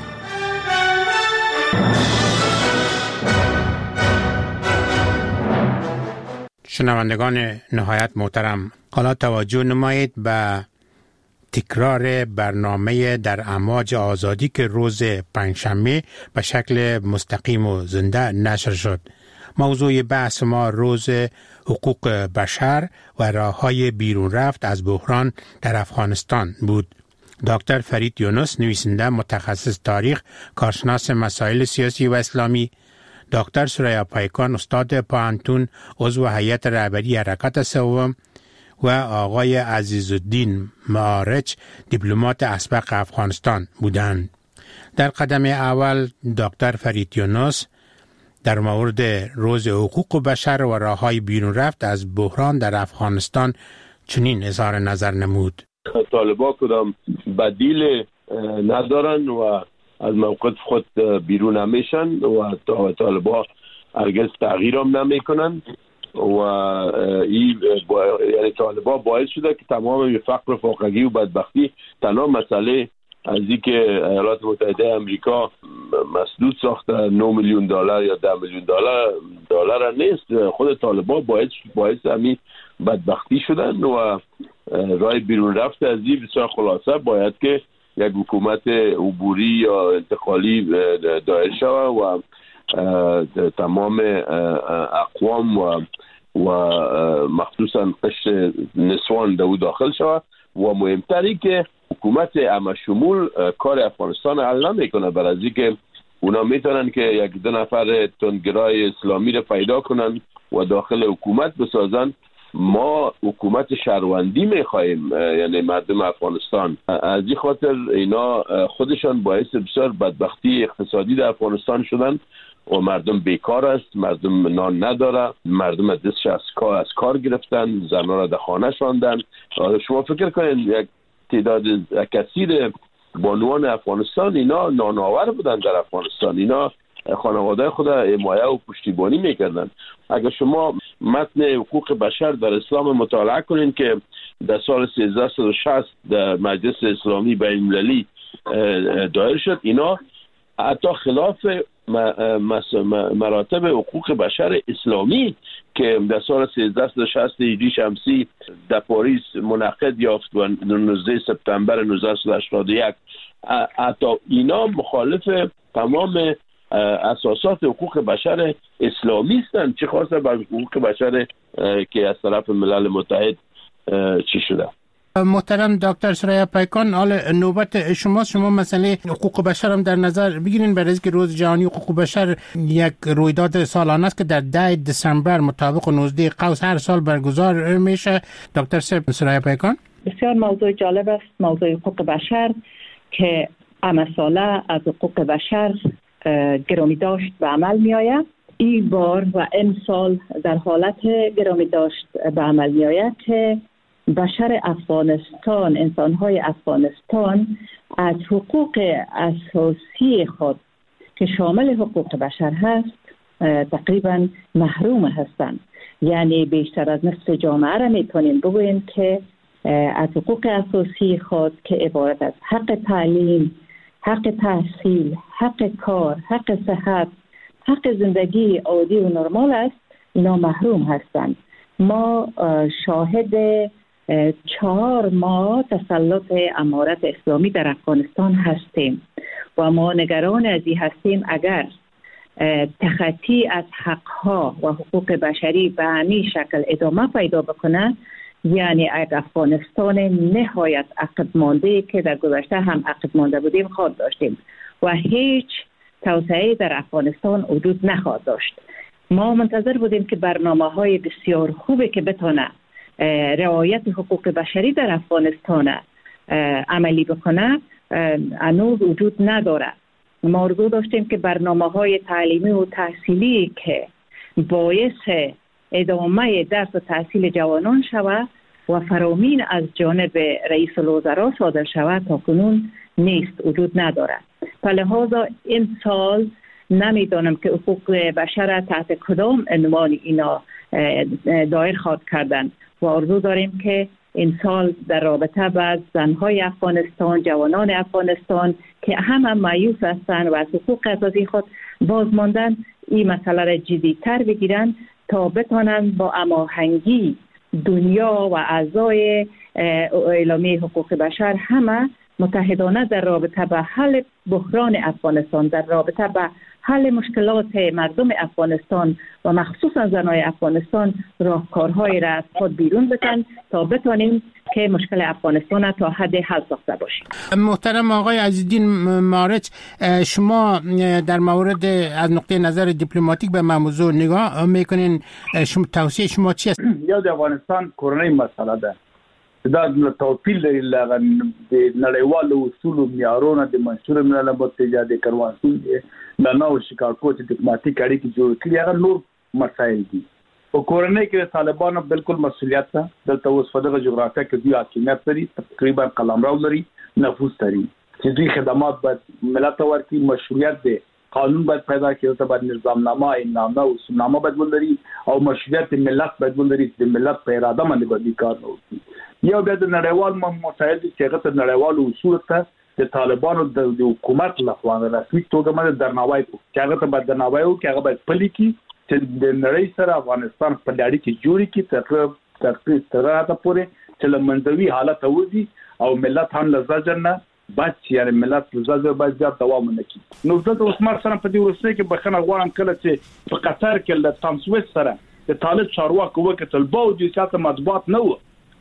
شنوندگان نهایت محترم، حالا توجه نمایید به تکرار برنامه در امواج آزادی که روز پنجشنبه به شکل مستقیم و زنده نشر شد. موضوع بحث ما روز حقوق بشر و راه‌های بیرون رفت از بحران در افغانستان بود. دکتر فرید یونس، نویسنده متخصص تاریخ، کارشناس مسائل سیاسی و اسلامی، دکتر سریا پایکان، استاد پوهنتون، عضو هیئت رهبری حرکت سوم و آقای عزیزالدین معارج، دیپلمات اسبق افغانستان بودند. در قدم اول دکتر فرید یونس در مورد روز حقوق بشر و راه‌های بیرون رفت از بحران در افغانستان چنین اظهار نظر نمود. طالبان کدام بدیل ندارن و از موقف خود بیرون نمیشن و طالبان هرگز تغییر هم نمیکنن و این یعنی طالبان باعث شده که تمام فقر و فاقگی و بدبختی تنها مسئله از اینکه ایالات متحده آمریکا مسدود ساخته 9 میلیون دلار یا 10 میلیون دلار نیست. خود طالبان باعث همین بدبختی شدن و راه بیرون رفت از این بسیار خلاصه باید که یک حکومت عبوری یا انتقالی دایر شود و تمام اقوام و مخصوصا قشر نسوان داخل شود و مهمتری که حکومت همشمول کار افغانستان حل نمیکنه، برای اینکه اونا میتونن که یک دو نفر تندگرای اسلامی رو پیدا کنن و داخل حکومت بسازن. ما حکومت شهروندی میخواهیم، یعنی مردم افغانستان. از این خاطر اینا خودشان باعث بسیار بدبختی اقتصادی در افغانستان شدن و مردم بیکار است، مردم نان نداره، مردم دستش از کار گرفتن، زنان را در خانه شاندن. شما فکر کنید یک تعداد کثیر بانوان افغانستان اینا نانآور بودن در افغانستان، اینا خانواده خود حمایه و پشتیبانی میکردن. اگر شما متن حقوق بشر در اسلام مطالعه کنین که در سال 1360 در مجلس اسلامی بین‌المللی دایر شد، اینا حتی خلاف مراتب حقوق بشر اسلامی که در سال 1360 هجری شمسی در پاریس منعقد یافت و 19 سپتامبر 1981، حتی اینا مخالف تمام اساسات حقوق بشر اسلامی هستند، چه خاصه بر حقوق بشر که از طرف ملل متحد چی شده. محترم دکتر سریا پیکان، حال نوبت شما مسئله حقوق بشر هم در نظر بگیرین، برای اینکه روز جهانی حقوق بشر یک رویداد سالانه است که در 10 دسامبر مطابق 19 قوس هر سال برگزار میشه. دکتر سریا پیکان، بسیار موضوع جالب است، موضوع حقوق بشر که مسئله از حقوق بشر گرامی داشت به عمل می آید. این بار و امسال در حالت گرامی داشت به عمل می آید که بشر افغانستان، انسان‌های افغانستان از حقوق اساسی خود که شامل حقوق بشر هست تقریبا محروم هستند. یعنی بیشتر از نصف جامعه را میتونیم بگوییم که از حقوق اساسی خود که عبارت از حق تعلیم، حق تحصیل، حق کار، حق صحت، حق زندگی عادی و نرمال است، اینا محروم هستند. ما شاهد 4 ماه تسلط امارت اسلامی در افغانستان هستیم و ما نگران از این هستیم اگر تخطی از حقها و حقوق بشری به همین شکل ادامه پیدا بکنه، یعنی افغانستان نهایت عقب مانده که در گذشته هم عقب مانده بودیم خواهد داشتیم و هیچ توسعه در افغانستان وجود نخواهد داشت. ما منتظر بودیم که برنامه‌های بسیار خوبی که بتونه رعایت حقوق بشری در افغانستان عملی بکنه هنوز وجود نداره. ما آرزو داشتیم که برنامه‌های تعلیمی و تحصیلی که باعث ادامه درس و تحصیل جوانان شود و فرامین از جانب رئیس الوزراء صادر شود تا کنون نیست، وجود نداره. لذا این سال نمیدانم که حقوق بشر تحت کدام عنوان اینا دایر خواهد کردن و آرزو داریم که این سال در رابطه با زنهای افغانستان، جوانان افغانستان که هم مایوس هستند و از حقوق اساسی خود باز ماندن، این مسئله را جدی‌تر بگیرن تا بتانند با هماهنگی دنیا و اعضای اعلامیه حقوق بشر همه متحدانه در رابطه با حل بحران افغانستان، در رابطه با حل مشکلات مردم افغانستان و مخصوصا زنای افغانستان راهکارهایی را از خود بیرون بکن تا بتانیم که مشکل افغانستان تا حد حل ساخته باشیم. محترم آقای عزیزالدین مارچ، شما در مورد از نقطه نظر دیپلماتیک به موضوع نگاه میکنین، توصیه شما چی است؟ یا د افغانستان کورنۍ مسئله ده، دا توپیر لري د نړیوالو اصولو معیارونو د منشور ملل متحد د کنوانسیون د نو شیکاګو چې ډیپلوماټیک اړیکې جوړ کړي، هغه نور مسایل دي. په کورنۍ کې د طالبانو بالکل مسؤلیت ده، دلته اوس په دغه جغرافیه کې دوی حاکمیت لري، تقریبا قلمرو لري، نفوذ لري، چې دوی خدمات باید ملت ورکړي، مشروعیت دی، قانون باید پیدا کړي، ته باید نظامنامه، اعلاننامه او اصولنامه باید ولري او مشروعیت ملت باید ولري، د ملت په اراده باندې باید کار وکړي. یو د نړیوال مسایل چې هغه د نړیوالو اصولو ته د طالبانو د حکومت لخوا رسمي توګه باندې درناوی کوي، چې هغه ته باید درناوی وکړي، هغه باید پلي کړي چې د نړۍ سره افغانستان په اړیکې جوړې کړي تر هغه پورې چې له منځوي حالت وځي او ملت هم له زجر نه بچ، یعنی ملت له زجر باید زیات دوام نه کړي. نو دلته اوس ما سره په دې وروستۍ کې بخښنه غواړم کله چې په قطر کې له تام سویس سره د طالب چارواکو وکتل باوجود چې مطبوعات نه و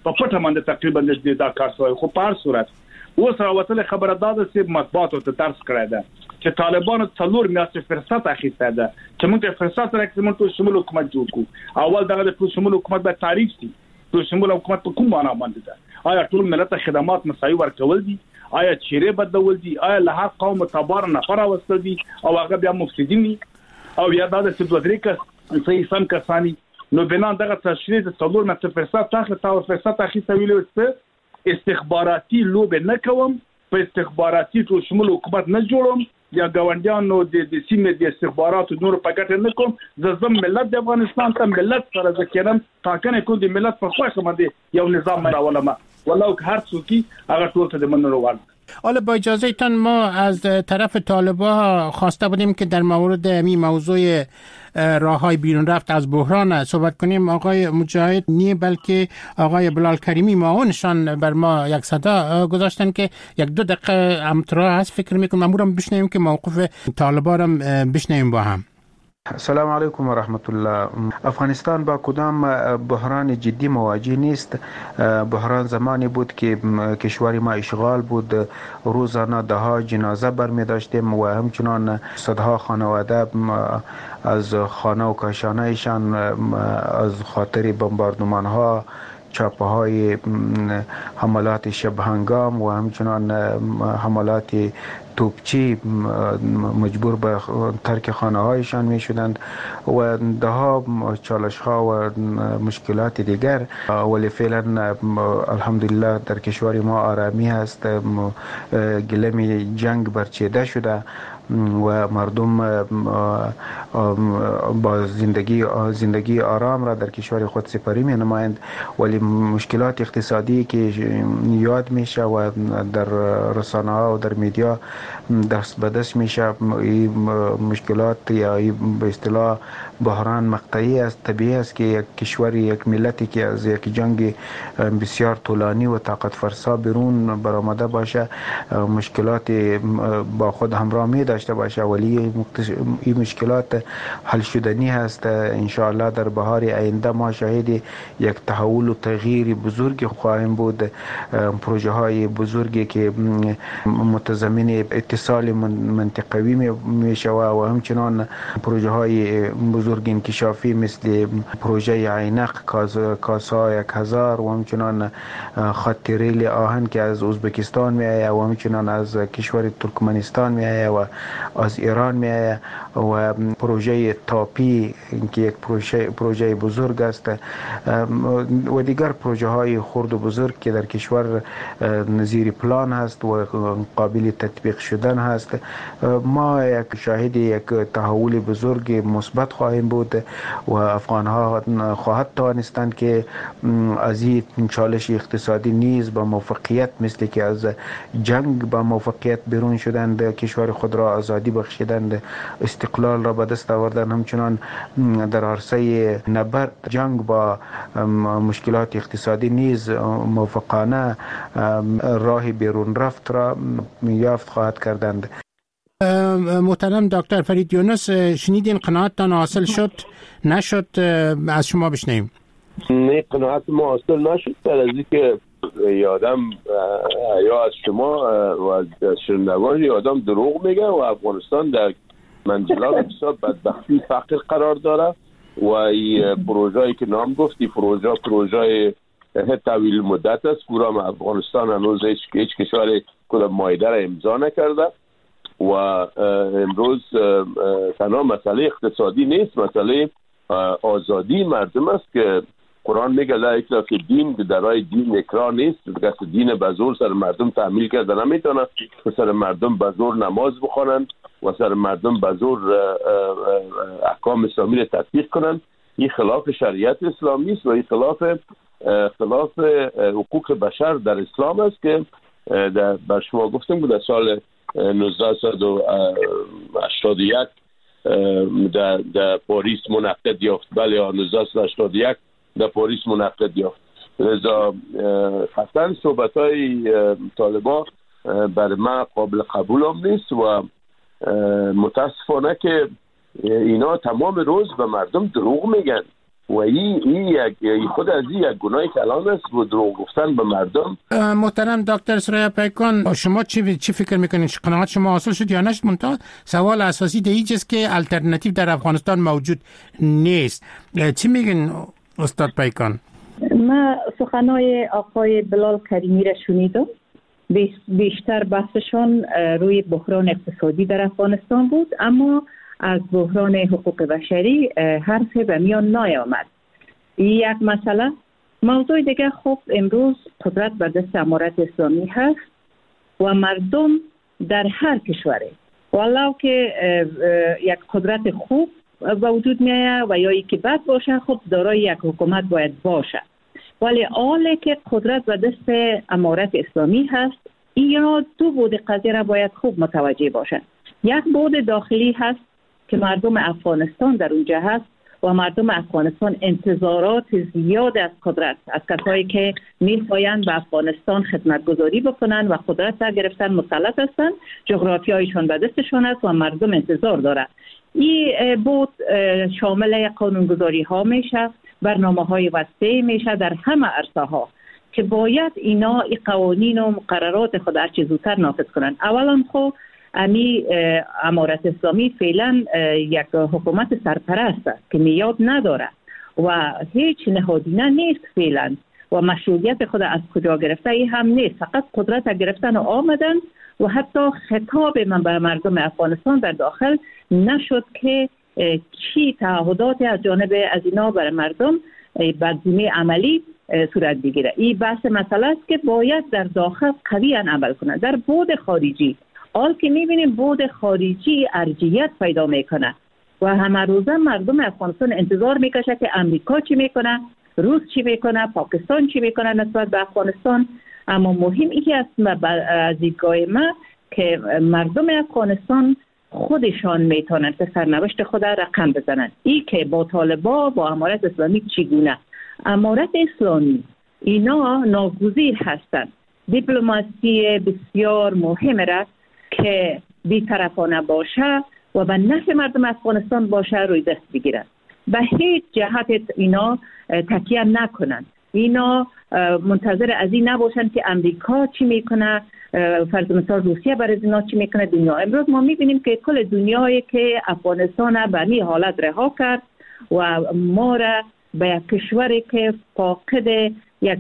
په پټه باندې تقریبا د کار شوی. خو په هر صورت اوس راوتل خبره ده چې مطبوعاتو ته درس کړی ده چې طالبانو 4 میاشتې فرصت اخیسته ده چې موږ ته فرصت راکړي موږ ټول شمول حکومت جوړ کړو. اول دغه ټول شمول حکومت به تعریف شي. ټول شمول حکومت په کوم معنا باندې ده؟ آیا ټول ملت خدمات مساوي ورکول دي؟ آیا چیرې بدلول دي؟ آیا له هر قوم تبار نفر واستل دي او هغه بیا مفسدين او یا دا چې دوه درې کس صحیح سم کسانی نو بنا دغه تشریح د 4 میاشتې فرصت تاخله تا فرصت اخیسته ویلو چې استخباراتي لوب نه کوم په استخباراتي ټول شمول حکومت نه جوړوم یا ګاونډیانو د سیمې د استخباراتو نور په ګټه نه کوم. زم ملت د افغانستان ته ملت سره ذکرم تاکنه کو د ملت په خوا باندې یو نظام راولم والله هر څوکي هغه ټول ته د منلو وړ. حالا با اجازه تان ما از طرف طالبان خواسته بودیم که در مورد این موضوع راههای بیرون رفت از بحران صحبت کنیم. آقای مجاهد نی بلکه آقای بلال کریمی معاونشان بر ما یک صدا گذاشتن که 1-2 دقیقه امترا هست فکر میکنم امورم بشنویم که موقف طالبان هم بشنویم با هم. السلام علیکم و رحمت الله. افغانستان با کدام بحران جدی مواجه نیست. بحران زمانی بود که کشور ما اشغال بود، روزانه ده ها جنازه برمی داشتیم و همچنان صدها خانواده از خانه و کاشانهشان از خاطر بمباردمان ها، چاپه های حملات شب هنگام و همچنان حملات توپچی مجبور به ترک خانه هایشان می شدند و ده ها چالش ها و مشکلات دیگر. ولی فعلا الحمدلله در کشور ما آرامی هست، گلم جنگ برچیده شده و مردم با زندگی آرام را در کشور خود سپری می نمایند. ولی مشکلات اقتصادی که یاد میشه و در رسانه ها و در میدیا دست به دست میشه، این مشکلات یا به اصطلاح بحران مقطعی است. طبیعی است که یک کشور، یک ملتی که از یک جنگ بسیار طولانی و طاقت فرسا بیرون برآمده باشه مشکلات با خود همراه می داشته باشه، ولی این مشکلات حل شدنی هست. ان شاء الله در بهار آینده ما شاهد یک تحول و تغییر بزرگ خواهیم بود. پروژه های بزرگی که متضمن اتصال منطقوی میشه و همچنان پروژه های بزرگ انکشافی مثل پروژه عینق کاسا 1000 و همچنان خط ریل آهن که از ازبکستان می آید و همچنان از کشور ترکمنستان می آید و از ایران می آید و پروژه تاپی که یک پروژه بزرگ است و دیگر پروژه های خرد و بزرگ که در کشور نظیر پلان هست و قابل تطبیق شدن هست. ما یک شاهد یک تحول بزرگ مثبت خواهیم بود و افغان ها خواهد توانستند که از این چالش اقتصادی نیز با موفقیت مثل که از جنگ با موفقیت بیرون شدند، کشور خود را آزادی بخشیدند، استقلال را به دست آوردند، همچنان در عرصه نبرد جنگ با مشکلات اقتصادی نیز موفقانه راه بیرون رفت را یافت خواهد کردند. محترم دکتر فرید یونس، شنیدین قناعتتان حاصل شد نشد؟ از شما بشنویم. نه، قناعت ما حاصل نشد در از اینکه یادم یا از شما و از شنوندگان یادم دروغ میگه و افغانستان در منزلات اقتصاد بدبختی فقر قرار داره و این پروژه‌ای که نام گفتی پروژه طویل مدت است. پورا افغانستان هنوز هیچ کشور کدام مایده را امضا نکرده و امروز تنها مسئله اقتصادی نیست، مسئله آزادی مردم است که قرآن میگه لا اکراه فی الدین، در راه دین اکراه نیست. کسی دین به زور سر مردم تحمیل کرده نمیتونه، سر مردم به زور نماز بخوانند و سر مردم به زور احکام اسلامی را تطبیق کنند. این خلاف شریعت اسلامی است و این خلاف حقوق بشر در اسلام است که بر شما گفتم که در سال 1981 در پاریس منعقد یافت. بله، 1981 در پاریس منعقد یافت. لذا قطعا صحبت‌های طالبان بر من قابل قبول هم نیست و متاسفانه که اینا تمام روز به مردم دروغ میگن. و این خود از این یک گناه کلان است و دروغ گفتن به مردم. محترم دکتر سریا پیکان، شما چی فکر میکنید؟ قناعت شما حاصل شد یا نشد؟ منتها سوال اساسی ده ایجاست که الटरनेटिव در افغانستان موجود نیست. چی میگن استاد پیکان؟ ما سخنای آقای بلال کریمی را شنیدم. بیشتر بحثشان روی بحران اقتصادی در افغانستان بود، اما از بحران حقوق بشری حرفی به میان نیامد. یک مسئله. موضوع دیگه، خب امروز قدرت بر دست امارت اسلامی هست و مردم در هر کشوری ولو که یک قدرت خوب به وجود میاد و یا که بد باشه، خب دارای یک حکومت باید باشه، ولی حالی که قدرت به دست امارت اسلامی هست، اینا دو بود قضیه را باید خوب متوجه باشند. یک بود داخلی هست که مردم افغانستان در اونجا هست و مردم افغانستان انتظارات زیاد از قدرت، از کسایی که میخواین به افغانستان خدمتگزاری بکنن و قدرت را گرفتن مسلط هستن، جغرافیایشان به دستشان است و مردم انتظار داره. این بود شامل قانونگذاری ها میشه، برنامه های وسیع میشه در همه عرصه ها که باید اینا این قوانین و مقررات خود هر چه زودتر نافذ کنن. اولا خب امارت اسلامی فعلا یک حکومت سرپرست است که میاد نداره و هیچ نهادینه نیست فعلا و مشروعیت خود از کجا گرفته ای هم نیست، فقط قدرت گرفتن و آمدن و حتی خطاب من به مردم افغانستان در داخل نشد که چی تعهدات از جانب از اینا برای مردم برزیمه عملی صورت بگیره. این بحث مسئله است که باید در داخل قویاً عمل کنه. در بود خارجی حال که میبینیم بود خارجی ارجیت پیدا میکنه و همه روزه مردم افغانستان انتظار میکشه که امریکا چی میکنه، روس چی میکنه، پاکستان چی میکنه نسبت به افغانستان. اما مهم اینی است از دیدگاه ما که مردم افغانستان خودشان میتونن که سرنوشت خود رقم بزنن. این که با طالبان با امارت اسلامی چگونه؟ امارت اسلامی اینا ناگزیر هستند دیپلماسی بسیار مهم را که بی‌طرفانه باشه و به نفع مردم افغانستان باشه روی دست بگیرن. به هیچ جهت اینا تکیه نکنن. اینا منتظر از این نباشن که امریکا چی میکنه، فرض مثال روسیه برای اینا چی میکنه. دنیا امروز ما میبینیم که کل دنیایی که افغانستان به این حالت رها کرد و ما را به یک کشوری که فاقد یک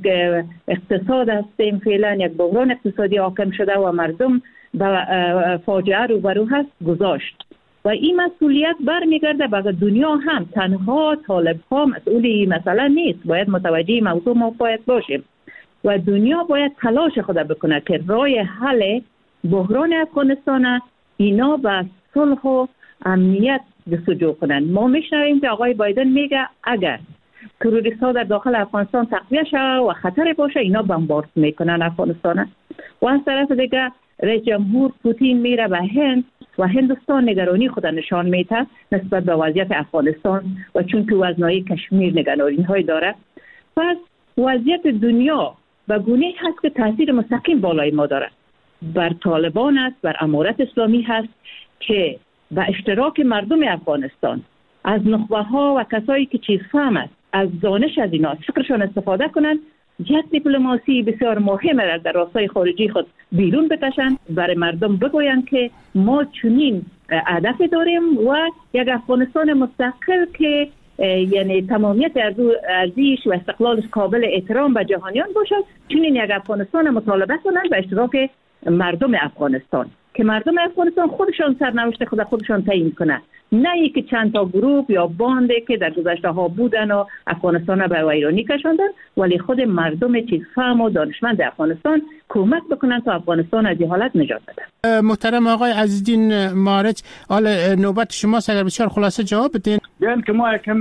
اقتصاد هستیم، فعلا یک بحران اقتصادی حاکم شده و مردم به فاجعه روبرو هست گذاشت و این مسئولیت برمیگرده به دنیا. هم تنها طالب ها مسئول این مسئله نیست، باید متوجه موضوع ما باید باشیم و دنیا باید تلاش خود بکنه که راه حل بحران افغانستان اینا به صلح و امنیت جستجو کنن. ما میشنویم که آقای بایدن میگه اگر تروریست ها در داخل افغانستان تقویه شود و خطر باشه اینا بمبارد میکنن افغانستان و از طرف دیگه رئیس جمهور پوتین میره به هند و هندوستان نگرانی خود نشان میده نسبت به وضعیت افغانستان و چون که وزنای کشمیر نگرانی های داره. پس وضعیت دنیا به گونه هست که تاثیر مستقیم بالای ما داره. بر طالبان است، بر امارت اسلامی هست که به اشتراک مردم افغانستان از نخبه ها و کسایی که چیز فهم است از دانش از اینا فکرشان استفاده کنند، یک دیپلماسی بسیار مهم را در راستای خارجی خود بیرون بکشند، برای مردم بگویند که ما چنین هدف داریم و یک افغانستان مستقل که یعنی تمامیت ارزش و استقلالش قابل احترام به جهانیان باشد، چنین یک افغانستان مطالبه کنند به اشتراک مردم افغانستان که مردم افغانستان خودشان سرنوشت خودشان تعیین کنند، نه ای که چند تا گروه یا باندی که در گذشته ها بودن و افغانستان را به ویرانی کشاندن، ولی خود مردم چیزفهم و دانشمند افغانستان کمک بکنن تا افغانستان از این حالت نجات بدن. محترم آقای عزیزالدین مارچ، حالا نوبت شماست، اگر بسیار خلاصه جواب بدین. بیان که ما یکم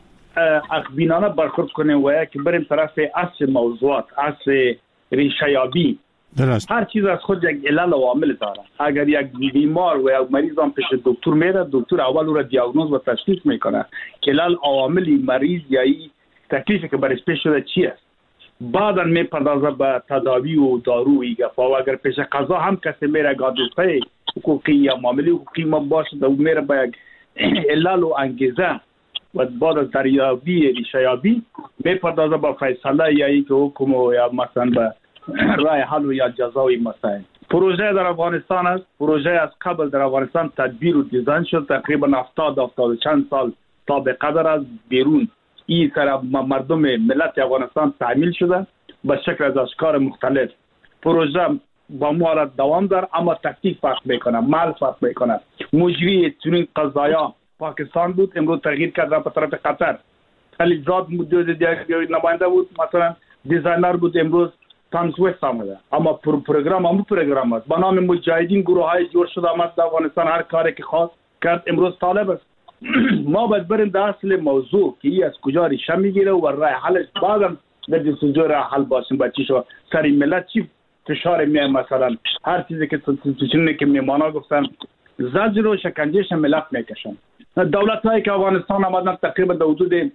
اخبینانه برخورد کنیم و یک بریم طرف اصل موضوعات، اصل ریشه یابی. درست. هر چیز از خود یک علل و عامل داره. اگر یک بیمار و یک مریض هم پیش دکتر میره، دکتر اول او را دیاگنوز و تشخیص میکنه که علل عوامل مریض یا این تکلیفی که برش پیش شده چی است، بعدا میپردازه به تداوی و دارویی گفا. و اگر پیش قضا هم کسی میره گادسته حقوقی یا معامله حقوقی ما باشه، او میره به یک علل و انگیزه و بعد از دریابی ریشه‌یابی میپردازه با فیصله یا اینکه حکم یا مثلا به رای حل یا جزای مسائل. پروژه در افغانستان است. پروژه از قبل در افغانستان تدبیر و دیزاین شد، تقریبا 70 چند سال سابقه داره بیرون این سر مردم ملت افغانستان تعمیل شده به شکل از اشکال مختلف. پروژه با مهارت دوام داره اما تکتیک فرق میکنه، مال فرق میکنه. مجری چنین قضایا پاکستان بود، امروز تغییر کرد به طرف قطر. خلیلزاد نماینده بود، مثلا دیزاینر بود، امروز تامز وست آمده. اما پروگرام است با نام مجاهدین گروه های جور شده آمد در افغانستان، هر کاری که خواست کرد. امروز طالب است. ما باید بریم در اصل موضوع که این از کجا ریشه میگیره و راه حلش بعدم در جستجوی راه حل باشیم. با چی شد سر ملت چی فشار میاد، مثلا هر چیزی که میمانا گفتن زجر و شکنجهش ملت میکشن. دولت هایی که افغانستان آمدن تقریبا در حدود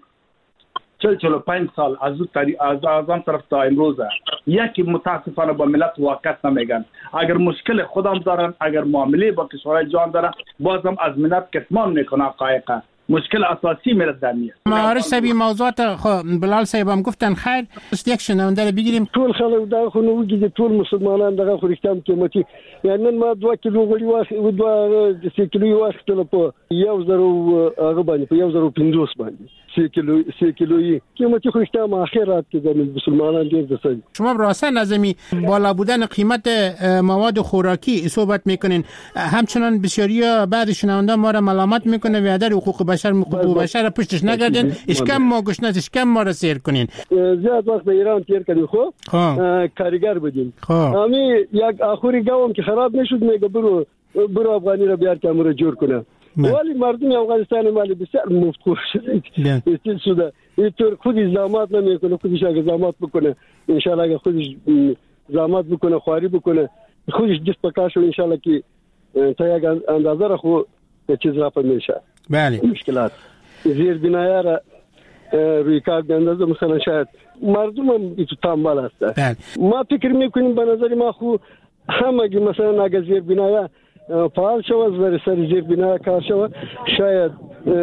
45 سال از آن طرف تا امروز یکی متاسفانه با ملت واقعیت نمیگن. اگر مشکل خودم دارن، اگر معامله با کشورهای جهان دارن، بازم از ملت کتمان میکنه حقایق. مشکل اساسی ملت در میاد. معارض سبی موضوعات بلال صاحب هم گفتن خیر یک شنونده رو بگیریم. ټول خلک دا خو نو وګړي ټول مسلمانان دغه خو رښتیا قیمتي یعنی نن ما 2 کیلو غوړي واخې 2 کیلو واخېستل په 1000 هغه باندې په 1050 باندې 3 کیلویی قیمتي خو رښتیا ما اخرات کې د مسلمانان ډیر دسته. شما راسا نظمی بالا بودن قیمت مواد خوراکی صحبت میکنین، همچنان بسیاری بعد شنونده ما را ملامت میکنه و در حقوق بشر پشتش نگردین، اشکم ما گشنه اشکم ما را سیر کنین. زیاد وقت به ایران تیر کردیم خو کارگر بودیم. امی یک آخری گاوم که خراب نشد میگه برو افغانی را بیار که امور جور کنه. ولی مردم افغانستان مالی بسیار مفتخور شده. استیل شده. اینطور خودش زحمت نمیکنه، خودش اگه زحمت بکنه انشالله اگه خودش زحمت بکنه، خواری بکنه، خودش دست پکاشو انشالله که تا یک اندازه را خود چیز را میشه. بله. مشکلات زیر بنایا را روی کار به اندازه مثلا شاید مردم هم ایتو تنبال هسته. ما فکر میکنیم به نظر ما خو همه مثلا اگه زیر بنایا فعال شود و سر زیر بنایا کار شود شاید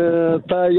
تا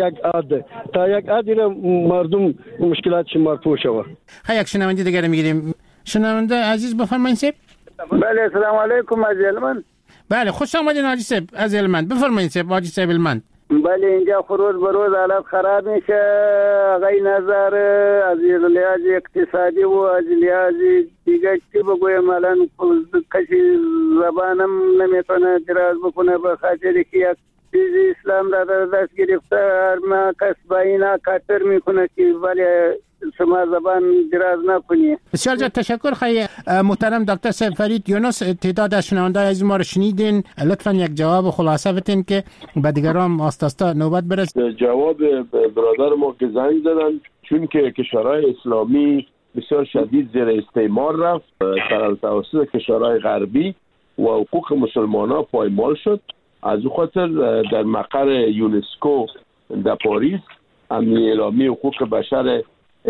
یک عادی را مردم مشکلاتش مرفوع شود. خیلی یک شنونده دیگر میگیریم. شنونده عزیز بفرمایید سیب. بله سلام علیکم از علمند. بله خوش آمدین حاجی صاحب از علمند. بفرمایید صاحب حاجی صاحب علمند. بله اینجا روز به روز حالت خراب میشه، غیر نظر از لحاظ اقتصادی و از لحاظ دیگه چی بگویم الان کسی زبانم نمیتونه اعتراض بکنه به خاطر که یک چیز اسلام را در دست گرفته، ما کس با اینا کاتر میکنه که ولی شما زبان دراز نکنی. بسیار جان تشکر. خیلی محترم دکتر صاحب فرید یونس، تعداد از شنونده از ما رو شنیدین، لطفا یک جواب خلاصه بدین که به دیگران آستاستا نوبت برسه. جواب برادر ما که زنگ زدن، چون که کشورهای اسلامی بسیار شدید زیر استعمار رفت توسط کشورهای غربی و حقوق مسلمانان پایمال شد، از او خاطر در مقر یونسکو در پاریس امنیه اعلامیه حقوق بشر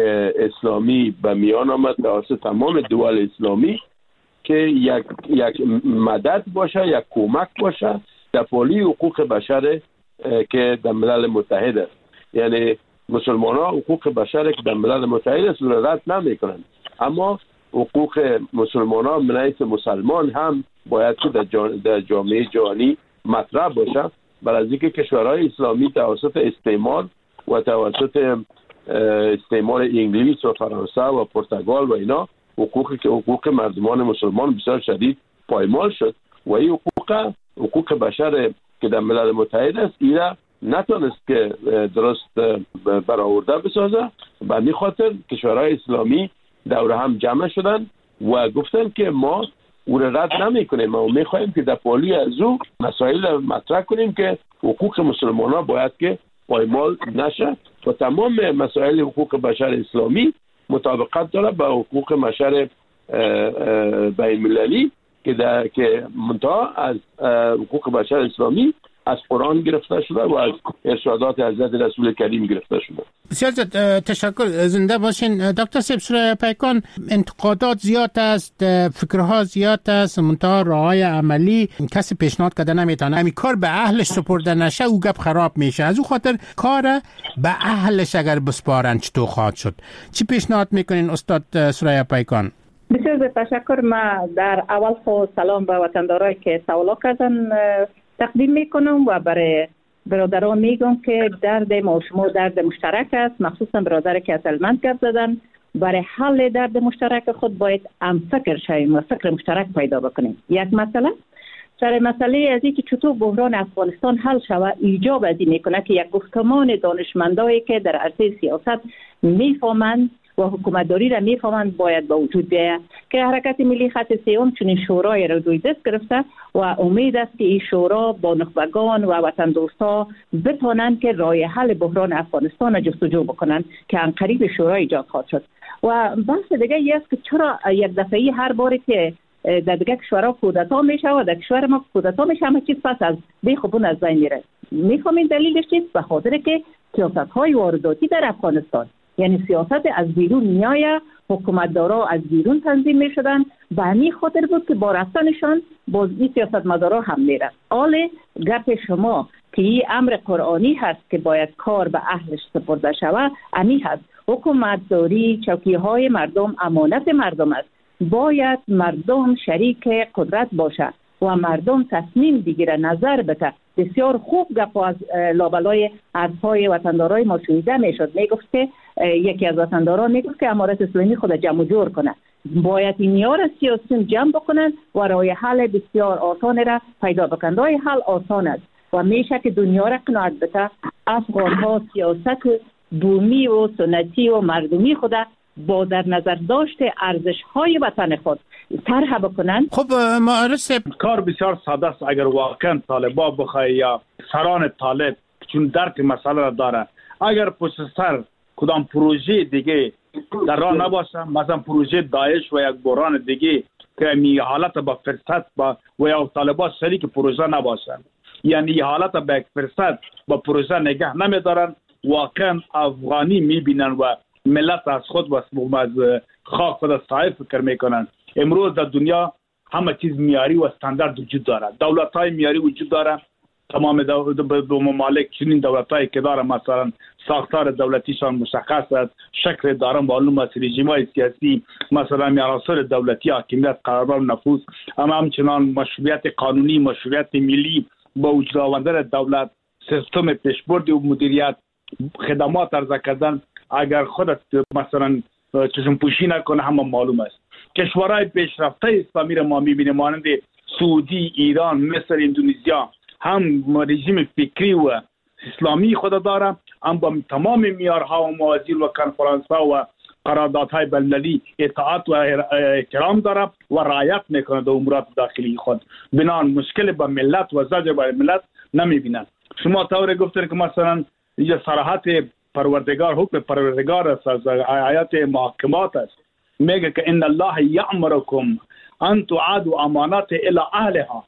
اسلامی به میان آمد توسط تمام دول اسلامی که یک مدد باشه، یک کمک باشه در پالی حقوق بشر که در ملل متحد است. یعنی مسلمانان حقوق بشر که در ملل متحد است رد نمیکنند، اما حقوق مسلمانان من حیث مسلمان هم باید که در جامعه جهانی مطرح باشه، برای اینکه کشورهای اسلامی توسط استعمار و توسط استعمار انگلیس و فرانسه و پرتغال و اینا حقوق مردمان مسلمان بسیار شدید پایمال شد و این حقوق بشر که در ملل متحد است اینا نتونست که درست برآورده بسازه. به این خاطر کشورهای اسلامی دور هم جمع شدن و گفتن که ما او را رد نمی کنیم، ما میخواهیم که در پالی از او مسائل مطرح کنیم که حقوق مسلمانان باید که پایمال نشه و تمام مسائل حقوق بشر اسلامی مطابقت داره با حقوق بشر بین المللی که منتها از حقوق بشر اسلامی از قرآن گرفته شده و از ارشادات حضرت رسول کریم گرفته شده. بسیار تشکر، زنده باشین. دکتر صاحب، سوره پیکان انتقادات زیاد است، فکرها زیاد است، منتها راههای عملی کسی پیشنهاد کرده نمیتونه. همین کار به اهلش سپرده نشه او گپ خراب میشه. از او خاطر کار به اهلش اگر بسپارن چطور خواهد شد؟ چی پیشنهاد میکنین استاد سوره پیکان؟ بسیار تشکر. ما در اول خود سلام به وطندارایی که سوالات کردن تقدیم میکنم و برای برادران میگم که درد ما شما درد مشترک است، مخصوصا برادر که اصلمند گپ زدن. برای حل درد مشترک خود باید فکر شویم و فکر مشترک پیدا بکنیم. یک مسئله از این که چطور بحران افغانستان حل شود ایجاب از این میکنه که یک گفتمان دانشمندایی که در عرصه سیاست میفهمند و حکومتداری را میفهمند باید به وجود بیاید که حرکت ملی خط سیوم چنین شورای را روی دست گرفته و امید است که این شورا با نخبگان و وطن دوستا بتوانند که راه حل بحران افغانستان را جستجو بکنند که عنقریب شورا ایجاد خواهد شد. و بحث دیگه ای است که چرا یک دفعه هر باری که در دیگه کشورها کودتا میشه و در کشور ما کودتا میشه همه چیز پس از بیخوبون از بین میره؟ میفهمین دلیلش چیست؟ به خاطر که سیاست‌های وارداتی در افغانستان، یعنی سیاست از بیرون میایه، حکومتدارا از بیرون تنظیم میشدن، به همین خاطر بود که با رفتنشان باز این سیاستمدارا هم میره. حال گپ شما که این امر قرآنی هست که باید کار به اهلش سپرده شود، امی هست. حکومتداری چوکی‌های مردم امانت مردم است. باید مردم شریک قدرت باشه و مردم تصمیم بگیره، نظر بده. بسیار خوب گپ از لابلای حرفهای وطندارای ما شنیده میشد. میگفت که یکی از وطنداران میگفت که امارت اسلامی خود جمع جور کنه. باید این میار سیاسی جمع بکنن و راه حل بسیار آسان را پیدا بکنن. راه حل آسان است و میشه که دنیا را قناعت بده. افغان ها سیاست بومی و سنتی و مردمی خود با در نظر داشته ارزش های وطن خود طرح بکنن. خب معرض کار بسیار ساده است. اگر واقعا طالبا بخواه یا سران طالب چون درک مسئله را داره، اگر پشت سر کدام پروژه دیگه در راه نباشه، مثلا پروژه داعش و یک بحران دیگه که می حالت با فرصت با و یا طالبا شریک پروژه نباشه، یعنی حالت با فرصت با پروژه نگه نمیدارن، واقعا افغانی میبینن و ملت از خود و از خاک خود صاحب فکر میکنن. امروز در دنیا همه چیز میاری و استاندارد وجود داره، دولت‌های میاری وجود داره. تمام ممالک چنین دولت‌هایی که داره، مثلا ساختار دولتیشان مشخص است، شکل داره معلوم است، رژیم‌های سیاسی مثلا عناصر دولتی حاکمیت قرارداد نفوذ، اما همچنان مشروعیت قانونی، مشروعیت ملی با وجود آوردن دولت، سیستم پیشبرد و مدیریت، خدمات عرضه کردن. اگر خودت مثلا چشم پوشی نکنه همه معلوم است. کشورهای پیشرفته اسلامی را ما میبینیم مانند سعودی، ایران، مصر، اندونزیا، هم رژیم فکری و اسلامی خود داره، هم با تمام معیارها و موازین و کنفرانس‌ها و قراردادهای بین‌المللی اطاعت و احترام داره و رعایت میکنه در امورات داخلی خود. بنان مشکل با ملت و زجر با ملت نمیبینن. شما طور گفتن که مثلا یه صراحت پروردگار، حکم پروردگار است، از آیات محاکمات است، میگه که ان الله یأمرکم ان تعادوا امانات الی اهلها.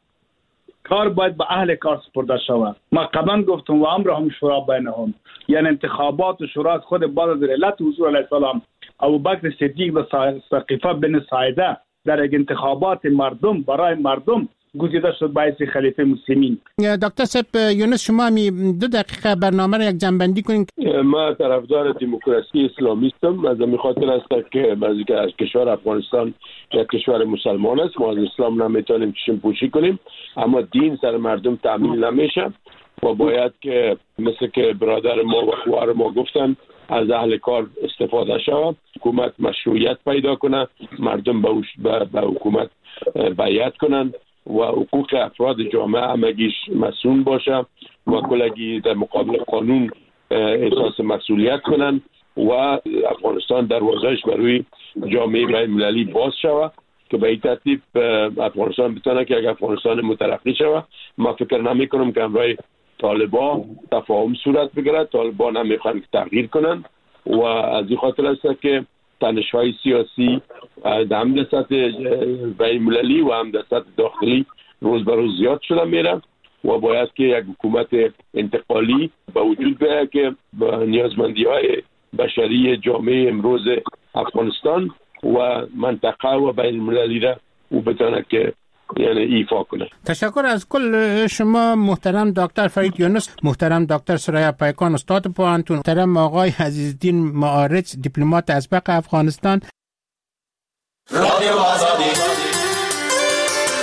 کار باید به اهل کار سپرده شود. ما قبلا گفتم و امرهم شورا بینهم، یعنی انتخابات و شورا خود بعد از علت حضور علیه السلام ابوبکر صدیق و ثقیفه بن ساعده در یک انتخابات مردم برای مردم گزیده شد باعث خلیفه مسلمین. دکتر صاحب یونس، شما می 2 دقیقه برنامه را یک جنبندی کنین. ما طرفدار دموکراسی اسلامی هستم. از این خاطر است که از کشور افغانستان یک کشور مسلمان است. ما از اسلام نمیتونیم چشم پوشی کنیم، اما دین سر مردم تأمین نمیشه و باید که مثل که برادر ما و خوار ما گفتن از اهل کار استفاده شود. حکومت مشروعیت پیدا کنه، مردم به حکومت بیعت کنن و حقوق افراد جامعه همگیش مسئول باشه و کلگی در مقابل قانون احساس مسئولیت کنن و افغانستان دروازه‌اش برای جامعه بین‌المللی باز شود که به این ترتیب افغانستان بتونه که اگر افغانستان مترقی شود. ما فکر نمی کنم که امروز طالبان تفاهم صورت بگیرد. طالبان هم میخوان تغییر کنن و از این خاطر است که تنش‌های سیاسی هم در سطح بین‌المللی و هم در سطح داخلی روز به روز زیاد شده میره و باید که یک حکومت انتقالی به وجود بیاید که نیازمندی‌های بشری جامعه امروز افغانستان و منطقه و بین المللی را او بتونه که یعنی ایفا کنه. تشکر از کل شما محترم دکتر فرید یونس، محترم دکتر سریا پیکان استاد پوهنتون، محترم آقای عزیزالدین معارج دیپلمات ازبق افغانستان. رادیو آزادی